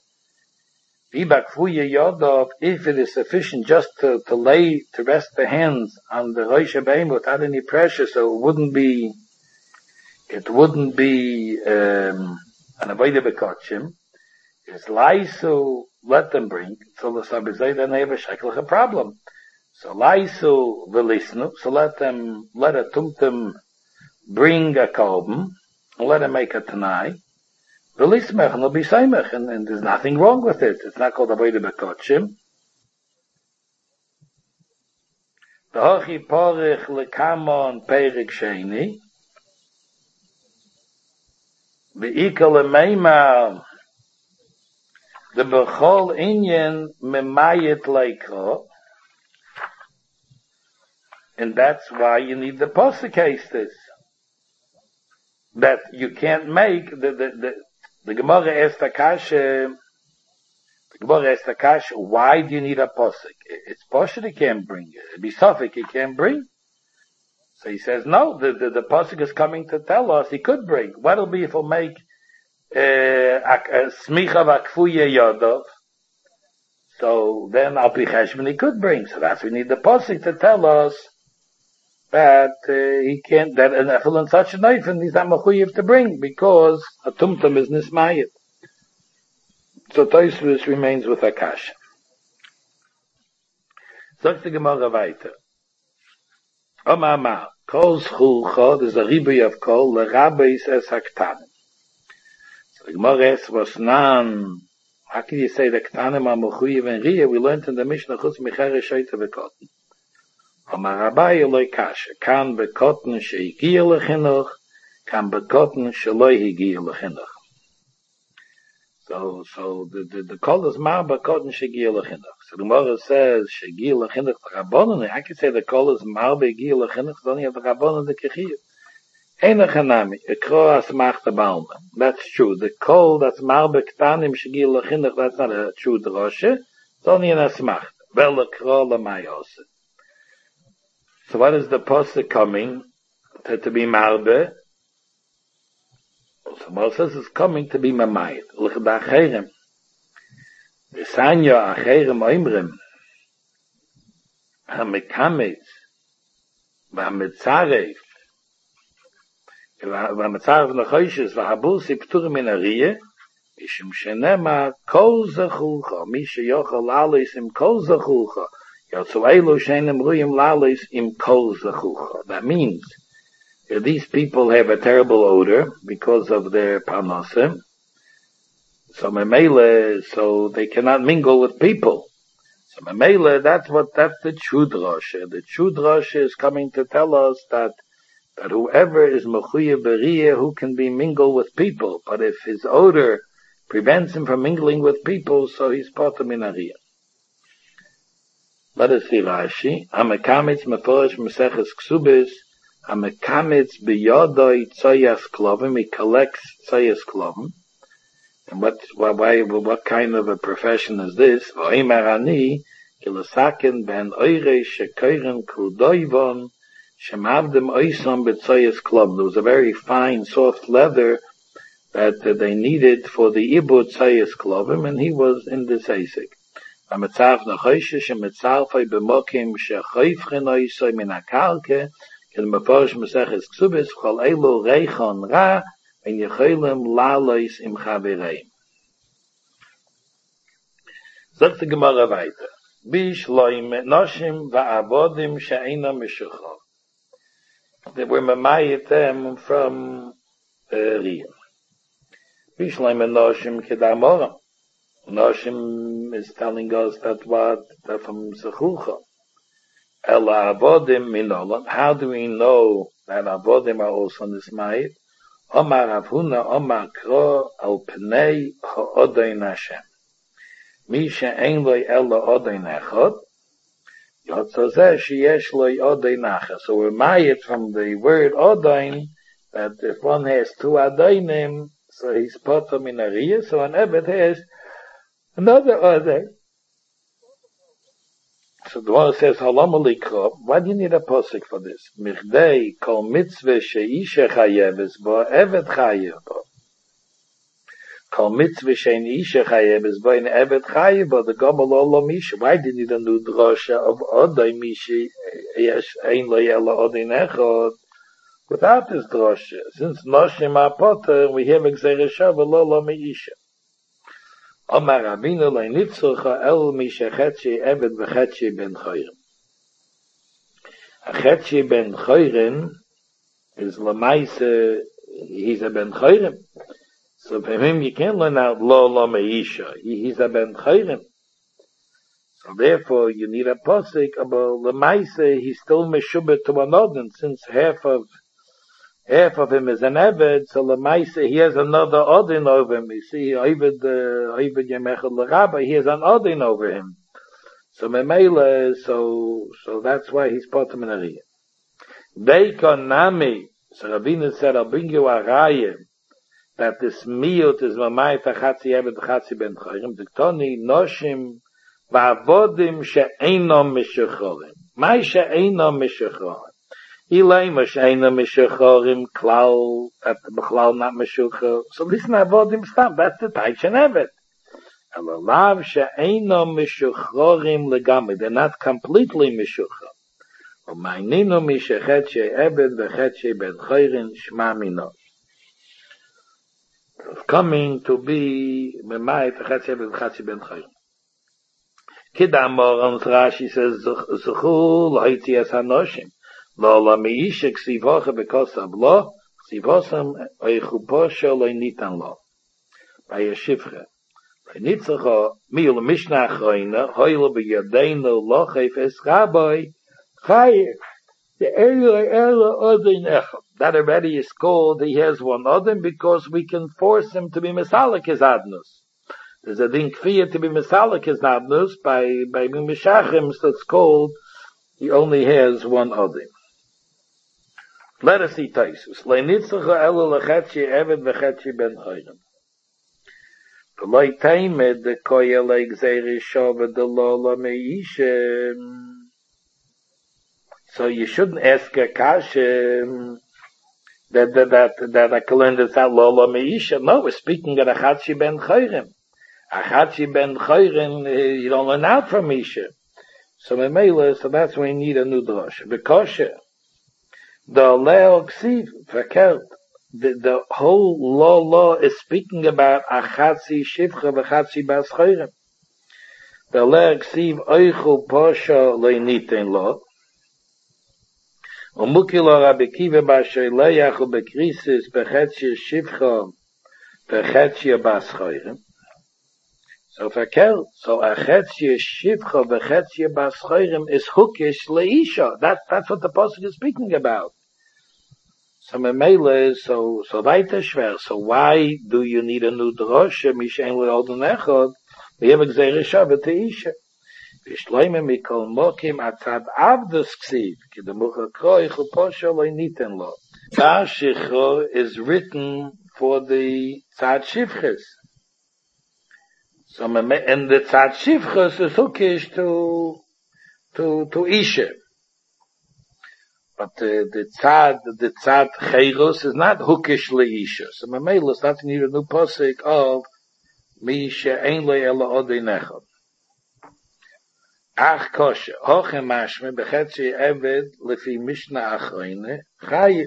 If it is sufficient just to, to lay, to rest the hands on the Rosh Behemoth without any pressure, so it wouldn't be, it wouldn't be, um, an avodah bekotchim. It's laisu, let them bring, so the sabizay, then they have a shekel, a problem. So laisu velisnu, so let them, let a tumtum bring a kolben, and let him make a tanai. Velismech, and it'll be seimech, and, and there's nothing wrong with it. It's not called avodah bekotchim. The hochi porich lekamon perik sheni. Ve'ikal lemeimah. The bechol inyan memayit leikro. And that's why you need the posuk case this. That you can't make the, the, the, the Gemara asked Akasha, the Gemara asked Akasha, why do you need a posuk? It's posuk he can't bring. It'd be suffix he can't bring. So he says, no, the, the, the posuk is coming to tell us he could bring. What'll be if we'll make a smicha v'akfuye yodov? So then al pi cheshbon he could bring. So that's we need the posuk to tell us that uh, he can't, that an efel in such a knife and he's not mechuyev to bring because a tumtum is nismayit. So Tosfos remains with Akash. Sagt the Gemara weiter. Omar ma, kol schulcha, there's a ribuy of kol, l'rabeis es haktanim. So the Gemara asks, was nan, how can you say the ktanim are mechuyev and riyah? We learned in the Mishnah chutz michere shoyte v'kotten. Amar Rabbi Eloi Kasha, kan bekotten shehigiya lechinuch, kan bekotten sheloi higiya lechinuch. So, so the the the call is mar bekotten shehigiya lechinuch. So the Gemara says shehigiya lechinuch the rabbanon. I can say the call is mar behigiya lechinuch. Don't you have the rabbanon the kechiyuv? Eina chanami ekro asmach the balma. That's true. The call that's mar bektanim shehigiya lechinuch. That's not a true droshe. It's only an asmach. Vel ekro lemayose. So what is the posuk coming to, to be marbe? So Moses is coming to be mamayit. Look at the acherem. The sanya acherem oimrim. Ha-mekametz. Va-metzarev. Va-metzarev nechoshes. Va-habusi pturim in ariyah. Mishum shenema kol zechulcha. Misha yochel alis im kol zechulcha. That means that these people have a terrible odor because of their parnasim. So memele, so they cannot mingle with people. So memele, that's what that's the true drasha. The true drasha is coming to tell us that that whoever is mechuyev beriyah, who can be mingled with people, but if his odor prevents him from mingling with people, so he's potem in ariyah. Let us see Rashi. Hamekamitz meforish meseches ksubis. Hamekamitz biyodoi tzoyas klovim. He collects tzoyas klovim. And what, why, what kind of a profession is this? V'oimer ani kilasaken ben oire shekoiren kudoivon shemavdem oisom b'tzoyas klovim. There was a very fine, soft leather that uh, they needed for the ibud tzoyas klovim, and he was in this asik. המצב נחושה שמצרפי במוקים שחויפכן אויסוי מן הקרקע כמפורש מסכת כסובס וכל אלו ריחון רע בין יכולים לעלויס עם חבריהם. זאת הגמרא weiter. בישלוים נושים ועבודים שאינם משוחרר. They were mamayit them from uh, Riyah. Bishlaim noshim kedamoram. Noshim is telling us that what that from Zechucha. Ela avodim minolam. How do we know that avodim are also in this mayit? Omar Avhuna, Omar Kro, al pnei ha'odayin Hashem. Mi she'en lo ela odayin echad. Yotzazeh sheyesh lo odayin achas. So we're mayit from the word odayin that if one has two Adonim, so he's Potom in Ariya, so an Eved has another Adon. So the one says, Halam Alikra, why do you need a posik for this? Mirday kol mitzvah she'isha chayeves bo, Eved chayev bo. Kol mitzvah she'in isha chayeves bo, in Eved chayev bo, the Gomel Olam Isha. Why do you need a new drosha of Odai Mishi, yesh ein lo yela Odin echod? Without this drosha, since Noshim HaPoter, we have Gzeir Shava lo lo meisha. Omar Rabbeinu lo nitzrucha el misha chetshi eved v'chetshi ben choyrim. A chetshi ben choyrim is lemaise, he's a ben choyrim. So for him you can't learn out lo lo meisha. He's a ben choyrim. So therefore you need a posik about lemaise, he's still meshubet to an odin, since half of Half of him is an Eved, so Lemaise, he has another Odin over him. You see, Eved, Eved Yemechad L'Rabba, he has an Odin over him. So Memele, so, so that's why he's Potom in Ariya. Deikon Nami, so Rabbeinu said, I'll bring you a Raya, that this Miyut is Mamai Tachatzi Eved Tachatzi Ben Choyrim, Diktoni, Noshim, Va'avodim she'einom mishuchorim. Mai she'einom mishuchorim. Ilay Mosheina Mishuchorim Klal, that the Bechlal not Mishuchor. So this is not Avodim Stam, that's the Taich and Evet. Elalav She'eino Mishuchorim Legami, they're not completely Mishuchor. Umaynino Mishechet She'ebed Vechet She'ben Choyrin Shma Mino. Coming to be Memai Vechet She'ebed Vechet She'ben Choyrin. Kidamor on Rashi says, Zuchul Haiti Es HaNoshim. Lo la meisha ksivocha because of lo, ksivosam eichuposha lo nitan lo. By a shifcha. By nitzacha, mi ul mishnah choyna, hoyle beyadeinu lo chayf es raboy, chayev. The elu elu odin echad. That already is called, he has one odin because we can force him to be mesalik his adnus. There's a din kfiyah to be mesalik his adnus by, by mishachim, so it's called, he only has one odin. Let us see Taisus. Le'nitzacha elu lechetshi eved v'chetshi ben choyrim. V'loi taimed de koya le'gzeiri shova de lola me'ishem. So you shouldn't ask a kashem that, that, that, that a calendar is not lola me'ishem. No, we're speaking of Achatshi ben choyrim. Achatshi ben choyrim, you don't learn out from Isha. So memela, so that's when you need a new drosha. Because the Leo Ksiv, verkehrt, the, the whole law law is speaking about Achatzi Shivcha v'Achatzi Bas Choyrim. The Leo Ksiv Oichu Posha Le'niten Lo. Umukilo Rabbi Kiva B'Asher Le'yachu B'Krisis B'Chetzi Shivcha v'Achatzi Bas Choyrim. So verkehrt, so Achatzi Shivcha v'Achatzi Bas Choyrim is Hukish Le'isha. That, that's what the Pasuk is speaking about. So Memele, so, so weiter schwer. So why do you need a new drosha? Mishen le'odin echad. We have a gzeir shava te'isha. V'shloime mikol mokim atzad avdus ksiv. Ki the mucha kroi chuposha lo niten lo. Tzad shichro is written for the tzad shivches. So and the tzad shivches is hookish to, to, to isha. But uh, the tzad, the tzad cheiros is not hookish leisha. So Mamela starting here a new posik of mi she'ein le ela odin echad. Ach kosher, hoche mashme bechetzi eved lefi mishnah achroine chayiv.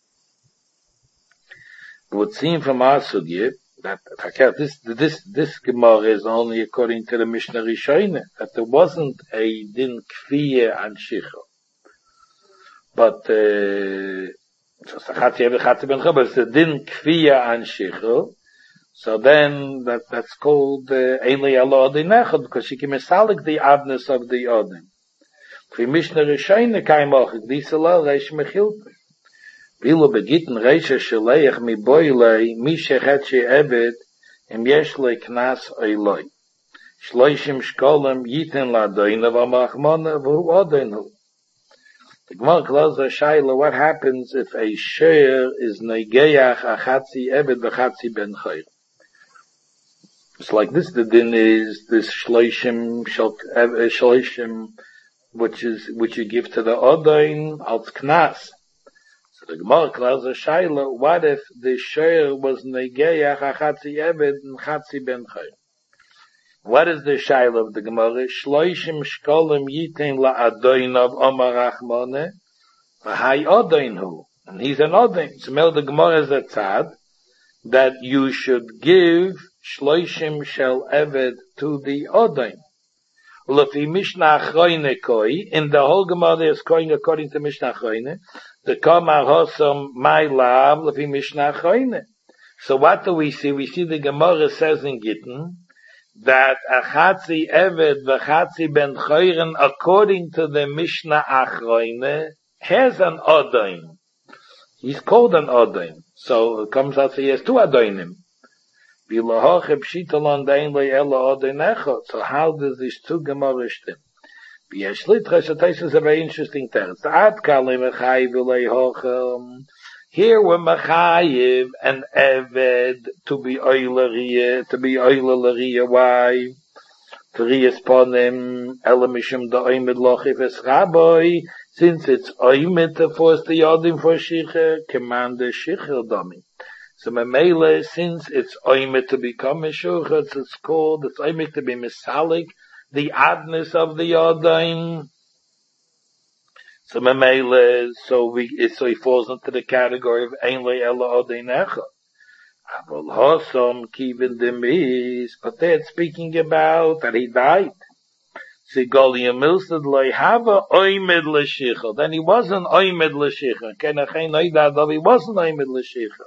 It would seem from our sugya that this this this gemara is only according to the Mishnah Rishoine, that there wasn't a din kfiyah and shichah. But uh, so Sachatzi Eved Chatzi Ben Choyrim, it's a din kfiyah and shichur. So then that that's called Ein Li Elo Odin Echad, because she can misalik the adness of the Odin. Fi Mishnah Rishoine kaim ochik disela reish mechilpe. Vilu begitten reisha sheleich mi boilei mi shechet she eved im yesh le knas oiloi. Shloishim shkolem yiten la doina v'machmona v'hu odinu. The Gemara closes a Shaila, what happens if a share is Negeach Achatzi Eved V'Chatzi Ben Chayr? It's like this, the din is this Shloishim, Shloishim, which is, which you give to the Odain, als Knas. So the Gemara closes a Shaila, what if the share was Negeach Achatzi Eved and Chatzi Ben Chayr? What is the shaila of the Gemara? Shloishim shkolim yitin la adoinav omar rachmone v'hai odoinhu. And he's an odoin. So the Gemara is a tzad that you should give shloishim shel eved to the odoin. Lefi Mishnah Achroine koi, in the whole Gemara is going according to Mishnah Achroine, the kamar hosam my lav lefi Mishnah Achroine. So what do we see? We see the Gemara says in Gittin, that Achatzi Eved v'Chatzi Ben Chayren, according to the Mishnah Achroine, has an Odoin. He's called an Odoin. So it comes out, so he has two Odoinim. So how does these two Gemara stem? This is a very interesting text. Here we're mechayiv and eved to be oileria, to be oileria. Why? To riesponim elamishim da oimid lochif es raboy, since it's oimid to force the yodim for shicher, command the shicher domi. So memele, since it's oimid to become a shurcha, it's called, it's oimid to be misalik, the adness of the yodim. So memele, so we, so he falls into the category of ein le ela odein echad. Avol hosom kivin demis, but they're speaking about that he died. Sigolium milsad loy hava oimed l'shicha. Then he wasn't oimed l'shicha. Kenachein oidad, though he wasn't oimed l'shicha.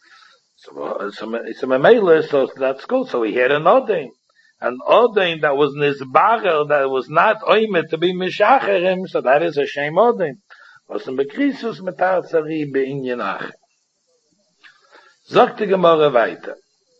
So, so, so memele, so that's good. So he had an odein. An odein that was nisbacher, that was not oimed to be mishacherim, so that is a shame odein. Wasn't bekrisus metar tzari beinyanach. Sagt die Gemara weiter.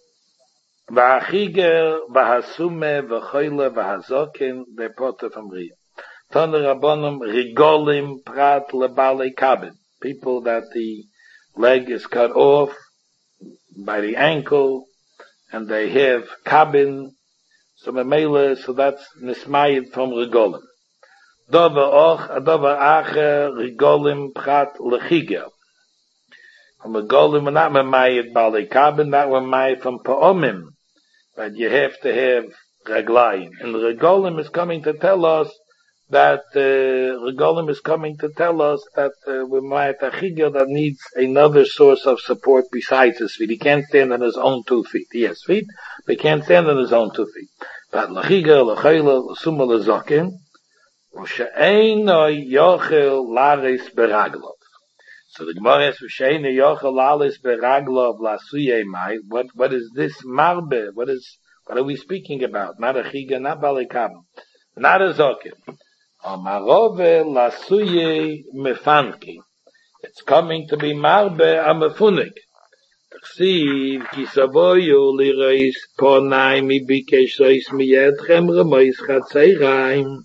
V'achiger, v'hasume, v'choyle, v'hazokin, der Potter from Ria. Tone Rabbonim, rigolim, prat, lebale, kabin. People that the leg is cut off by the ankle, and they have kabin. So memele, so that's nismayid from rigolim. Dover och, dover acher, rigolim, prat, lechiger. From rigolim, not memayid bale kabin, that one mayid from pa'omim. But you have to have raglayim. And rigolim is coming to tell us that, uh, rigolim is coming to tell us that, uh, we might a chiger that needs another source of support besides his feet. He can't stand on his own two feet. He has feet, but he can't stand on his own two feet. But l'chiger, l'chayla, l'suma, l'zokin, v'she'eino yochel laris beraglov. So the Gemara says, "V'she'eino yochel laris beraglov lasuye mai." What what is this marbe? What is what are we speaking about? Not a chiga, not balikam, not a zokin. Amarove lasuye mefanki. It's coming to be marbe a mefunik. Ksiv kisavoyu lireis ponai mi bikesh reis miyedchem remois chatzeireim.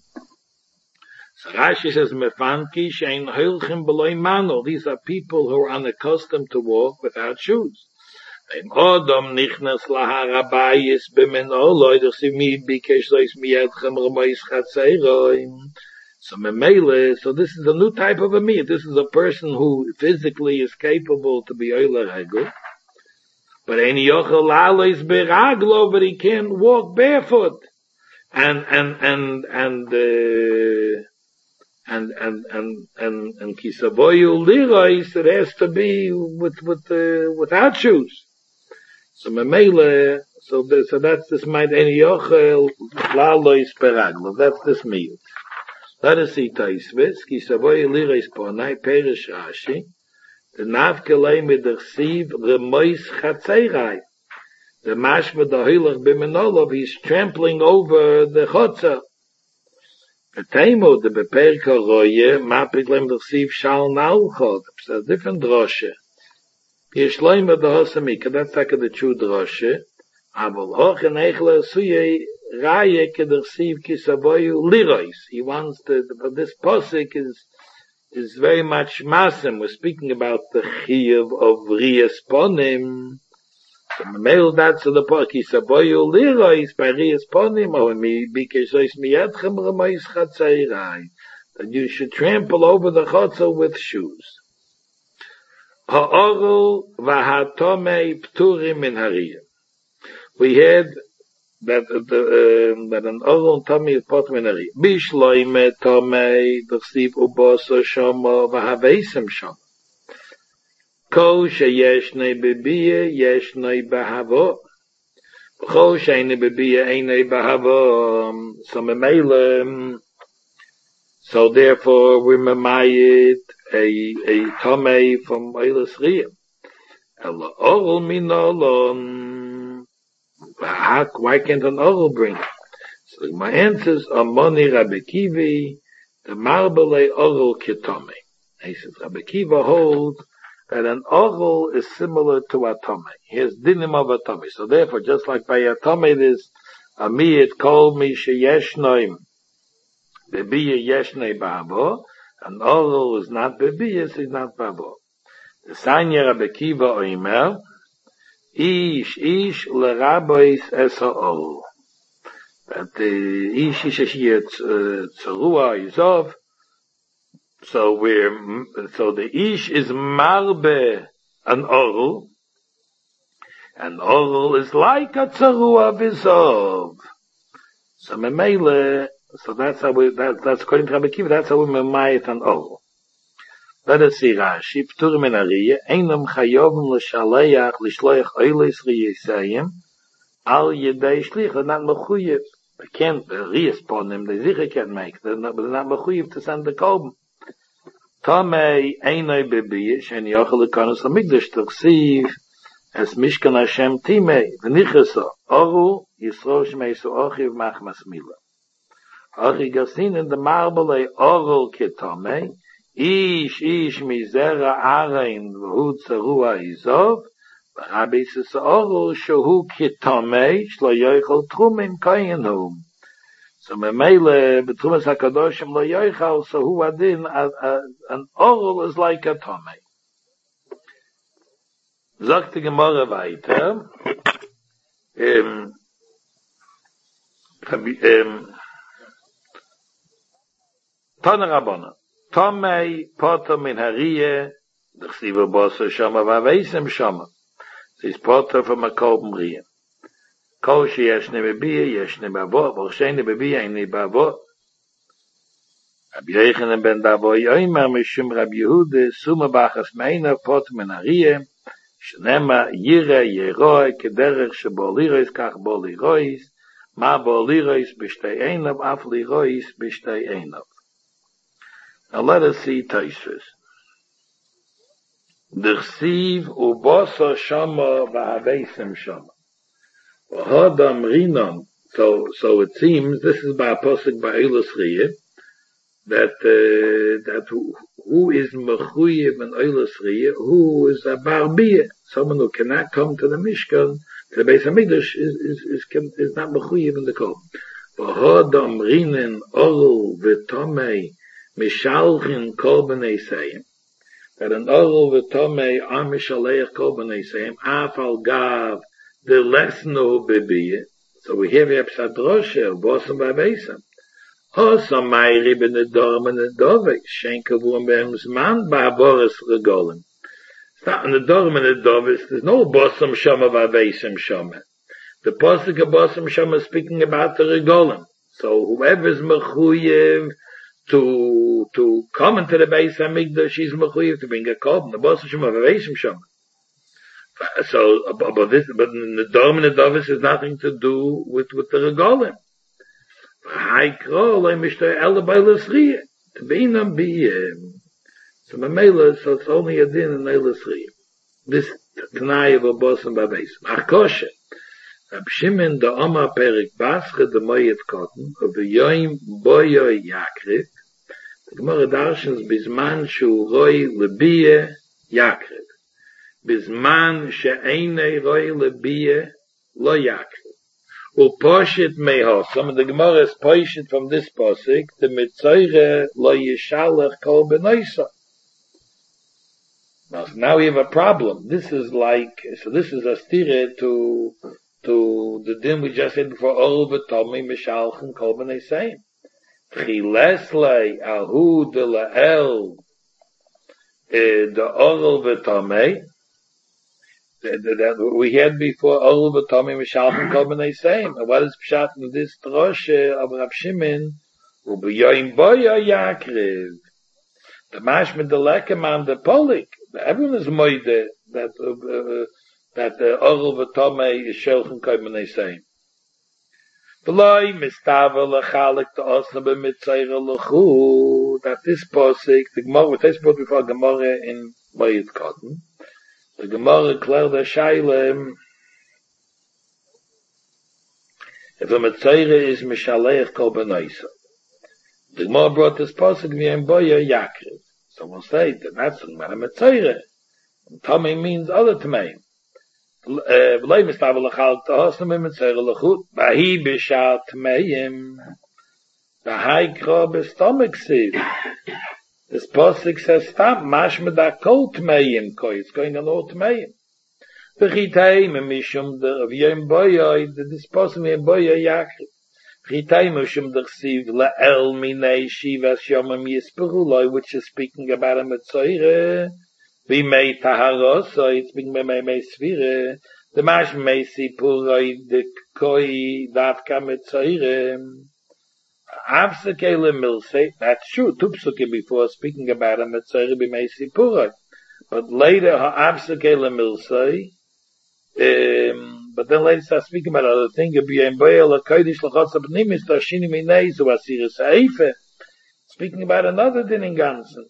So Rashi says, mefanki shein hilchim beloy mano. These are people who are unaccustomed to walk without shoes. Im odom nichnas laharabayis b'meno loider si mi bikesh reis miyedchem remois chatzeireim. So memele, so this is a new type of a meat. This is a person who physically is capable to be oiler hegel. But any yochel alois beraglo, but he can't walk barefoot, and and and and uh, and and and and and kisavoyu lirois, it has to be with with uh, without shoes. So memele, so the, so that's this might any yochel alois beraglo. That's this meal. Let us see Taisvis kisavoyu lirois ponai perish Rashi. The nafkelei mit der sieve remois chatzeirai. The mashma the hilach b'menolov, he's trampling over the chotzer. The teimo the beperka roye mapiglem der sieve shal nalchot. It's a different droshe. Yeshloim the hosamika. That's like the true droshe. Abel hoch en echle suye raye ke der sieve kisavoyu lirois. He wants to, but this posik is is very much masim. We're speaking about the chiyuv of riyas ponim. The male that's the porky saboyu lirois by riyas ponim or mi bikesois miyadchem remois chatzairai. That you should trample over the chotzer with shoes. Ha'orul v'hatomei pturim min hariyah. We had that the um, that an orul and tomei is part min hariyah. Bishloime tomei d'chsiv uboso shomo v'haveisim shomo. Kol sheyeshnei bebiyah yeshnei bahavo. Kol sheynei bebiyah einei bahavo. So memele. So therefore we memayit a a tomei from oilas riyah. Ela orul min olon. Why can't an orul bring it? So my answer is Amoni Rabbi Kivi, the marbele orul kitome. He says Rabbi Kiva holds that an orul is similar to a tomei. He has dinim of a tomei. So therefore, just like by a tomei, there's a miyit kol mi sheyeshnoim. Bebiya yeshnei babo, and orul is not bebiya, is not babo. The Sanya Rabbi Kiva oimer, ish ish lerabois es ha'orul. That the ish ish ish tzarua izov. So we're so the ish is marbe an orul, and orul is like a tzarua v'izov. So memele. So that's how we, that, that's according to Rabbi Kiva, that's how we memayit an orul. Let us see Rashi, Pturim min hariyah, einam chayovim l'shaleach l'shloich oilis riyasayim, al yedei shlich, they're not mechuyev. They can't, the riyas ponim, they sicher can't make, they're not, they're not mechuyev to send the kolben. Tomei einoi bebiyah, shen yochel l'kanus l'migdash, t'chsiv, es mishkan Hashem timei, v'nicheso, orul, yisro shmeisu ochiv machmas milah. Achi gasin in the marbele orul kitomei, ish ish mizera arein v'hu tzarua izov, v'rabi says orul shehu kitomei, shlo yoichel trumim koyenhum. So memele betrumas hakadoshim lo yoichel, so hu adin, an orul is like a tomei. Sagt die Gemara weiter, um, um, Tana Rabbana, Tomei Potter min hariyah, the chsiva bosa shama v'aveisim shama. This is Potter from a kolben riyah. Kol sheyeshne bebiyah, yeshne bavo, v'chshene bebiyah, einei bavo. Rabbi Yochanan ben Bavo yoimer mishum Rabbi Yehuda, suma bachas meina Potter min hariyah, shnema yira yeroy kederech shebo lirois kach bo lirois, ma bo lirois b'shtei einav, af lirois b'shtei einav. Now let us see Taisvis. D'chsiv uboso shama v'haveisim shama. V'hodam rinon. So, so it seems, this is by a posuk by Eilos Riyah, that, uh, that who, who is mechuyev in Eilos Riyah, who is a barbiyah, someone who cannot come to the Mishkan, to the Beis HaMikdash, is, is, is, is, is not mechuyev in the Kol. V'hodam rinon orul v'tomei mishalchin kol b'nei seim, that an orul v'tomei are mishaleich kol b'nei seim, afal gav the lesno bebiyah. So we have a psadroshe, bosam b'abeisam. Osam mayri b'nedorm and nedovek, shenka v'um b'hem zman ba'avoris regolim. It's not in the dorm and nedovis, there's no bosam shama b'abeisam shama. The posuk of bosam shama is speaking about the regolim. So whoever is mechuyev to to come into the Beis HaMikdash, she's mechuyev to bring a korban. The boss Shema v'veisim Shema. So, but this, but the Dom and the Dovis has nothing to do with with the regolim. Ha'ikro loy mishtei ela b'eilas riyah to be nam be. So Mamela, so it's only a din in eilas riyah. This Tanai of a boss and b'veisim. Achkoshe. Rab Shimon the Oma Perik Basche the Moyet Cotton of the Yoim Boyo Yakriv. The Gemara Darshans Bizman Shu Roy Lebiye Yakriv. Bizman She'einei Roy Lebiye Lo Yakriv. Uposhit meho. Some of the Gemara is poshit from this posik. The mitzaire lo yishalach kol benoisa. Now, now we have a problem. This is like, so this is a stire to, to the din we just said before, Orel v'tomei mishalchen kol b'neisayim. Chileslei ahu de la'el, the Orel v'tomei, that we had before, Orel v'tomei mishalchen kol b'neisayim. And what is pshat in this droshe of Rav Shimon? U'b'yoyim boya yakriv. The mashmid the lekeman the polik. Everyone is moide that uh, uh, that the Orel v'tomei is shelchen kol b'neisayim. V'loi mistaver l'chalik to osna b'mitzaira l'chu. That this posik, the Gemara, we tasted before Gemara in Bayit Cotton. The Gemara cleared the shailem. If a mitzaira is mishaleich kol b'neisa. The Gemara brought this posik v'yem boya yakriv. Someone say that that's not a mitzaira. Tomei means other tmeim. V'lei mistaver l'chalik to osna b'mitzaira l'chu. V'hi b'shal tmeim. V'hai kro b'stomach siv. This posik says stop mashma da kol tmeim koi. It's going on all tmeim. V'chitei mishum der v'yem boya. This posik v'yem boya yakriv. Chitay Mushim Dersiv La'el Minei Shivas Yomim Yisperuloi, which is speaking about a Metzoire. V'mei Taharos, so it's speaking about Mei Svire. The Mash Mei Sipuroi, the Koi Davka Metzoire. Avsekele Milse, that's true, Tupsuke before speaking about a Metzoire B'mei Sipuroi. But later, Avsekele Milse, um, but then later start speaking about other things. Speaking about another din in Gansen.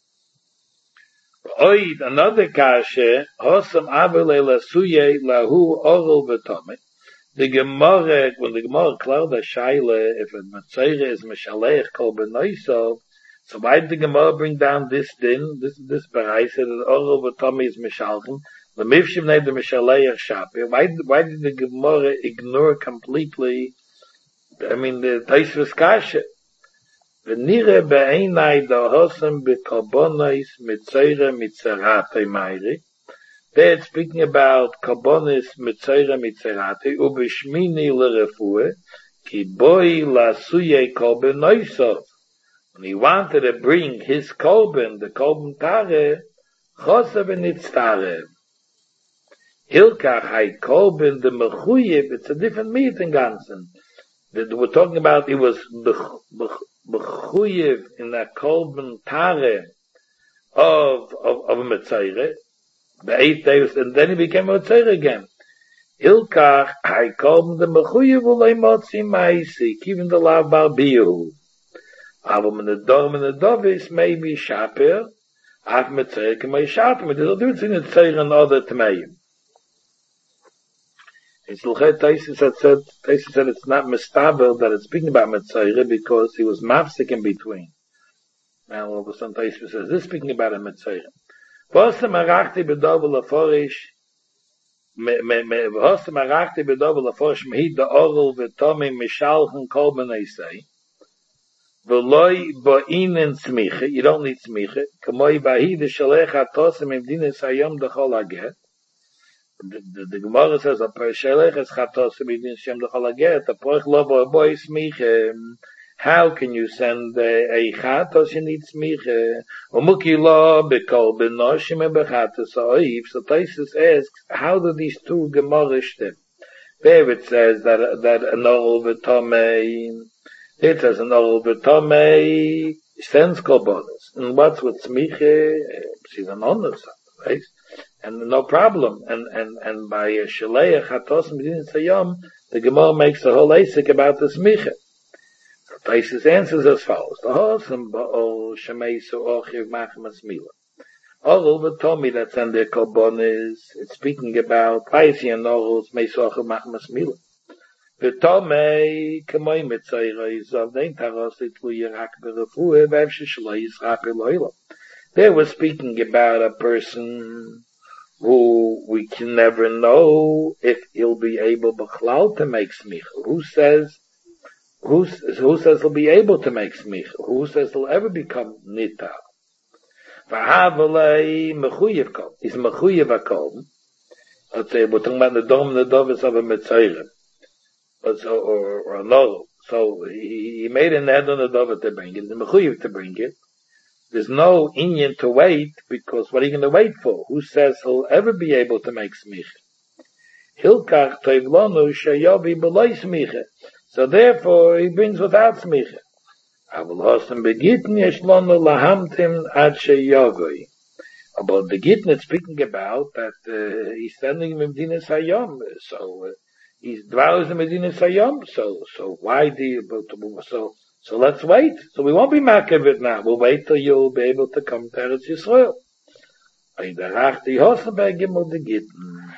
Oid, another kashe, hosam avele lasuye lahu orel v'tomei. The Gemara, when the Gemara cleared the shaila, if a Matzeire is mishaleich kol b'noisov, so why did the Gemara bring down this din, this, this barai, said that orel v'tomei is mishalchen? The Mifshim named the Mishaleach Shapir. Why, why did the Gemara ignore completely, I mean, the Taisvus Kasha? V'nire be'einai da'hosem b'karbonis mitzeire mitzerate mayri. They're speaking about karbonis mitzeire mitzerate u'b'shmini l'refueh ki boi la'suye kolben noisov. When he wanted to bring his kolben, the kolben tare, chosav v'nitztare. Hilkach hay kolben the mechuyev, it's a different meat in Gansen. That we're talking about, it was mechuyev in a kolben tare of, of, of a Metzaire, the eight days, and then he became a Metzaire again. Hilkach hay kolben the mechuyev ulay motzi maisi, even the lav bar biyu. Aber in the dorm in the dovis maybe shaper, af Metzaire kemay shaper, but there's a difference in the Metzaire and other tmeim. It's L'chet Taisis had said, Taisis said it's not mistaber that it's speaking about Metzaire because he was mafsik in between. Now all of a sudden Taisis says, this is speaking about a Metzaire. V'osem arachti b'dovel l'forish, v'osem arachti b'dovel l'forish mehid da'orel v'tomim mishalchen kol b'neisei, v'loi bo'inen tzmiche, you don't need tzmiche, k'moi b'hi d'shalech ha'tosim im dinis hayom d'chol haget. The, the, the Gemara says, a pershelech es chatos b'din shem d'chol haget, a poich lo bo'boi smiche. How can you send a chatos you need smiche? Umuki lo b'kol b'noshim e b'chatos ha'oif. So Taisus asks, how do these two Gemara stem? There it says that, that an orel v'tomei, it says an orel v'tomei sends korbanos. And what's with smiche? She's an honor, right? And no problem. And, and, and by Shaleach Hatos Medin Sayom, the Gemara makes a whole asik about the smicha. So Taisus answers as follows. The Hosam Ba'ol Shemeisu Ochiv Machamas Mila. Orel v'tomei that's on their korbanos, it's speaking about Paisi and Orel's Meisu Ochiv Machamas Mila. V'tomei Kamoi Metzaira Yizov Dein Taros Litlu Yirak B'Refueh V'Evshe Shalai Yisrape Lo'ila. They were speaking about a person who we can never know if he'll be able b'chlal to make smicha. Who says, who, who says he'll be able to make smicha? Who says he'll ever become nita? V'havalei mechuyev kol. He's mechuyev akol. Let's say, we're talking about the dom, the dovis of a mitzayim. But so, or, or no. So, he, he made an head on the dovis to bring it, the mechuyev to bring it. There's no inyan to wait, because what are you going to wait for? Who says he'll ever be able to make smicha? Hilkach toivlonu shayovi b'loi smicha. So therefore, he brings without smicha. Avul hosem begitn yeshlonu lahamtim ad sheyogoi. About the gitn it's speaking about that uh, he's sending him Medina Sayyam. So uh, he's dwells in Medina Sayyam. So so why do you, so So let's wait. So we won't be making it now. We'll wait till you'll be able to come to Eretz Yisrael.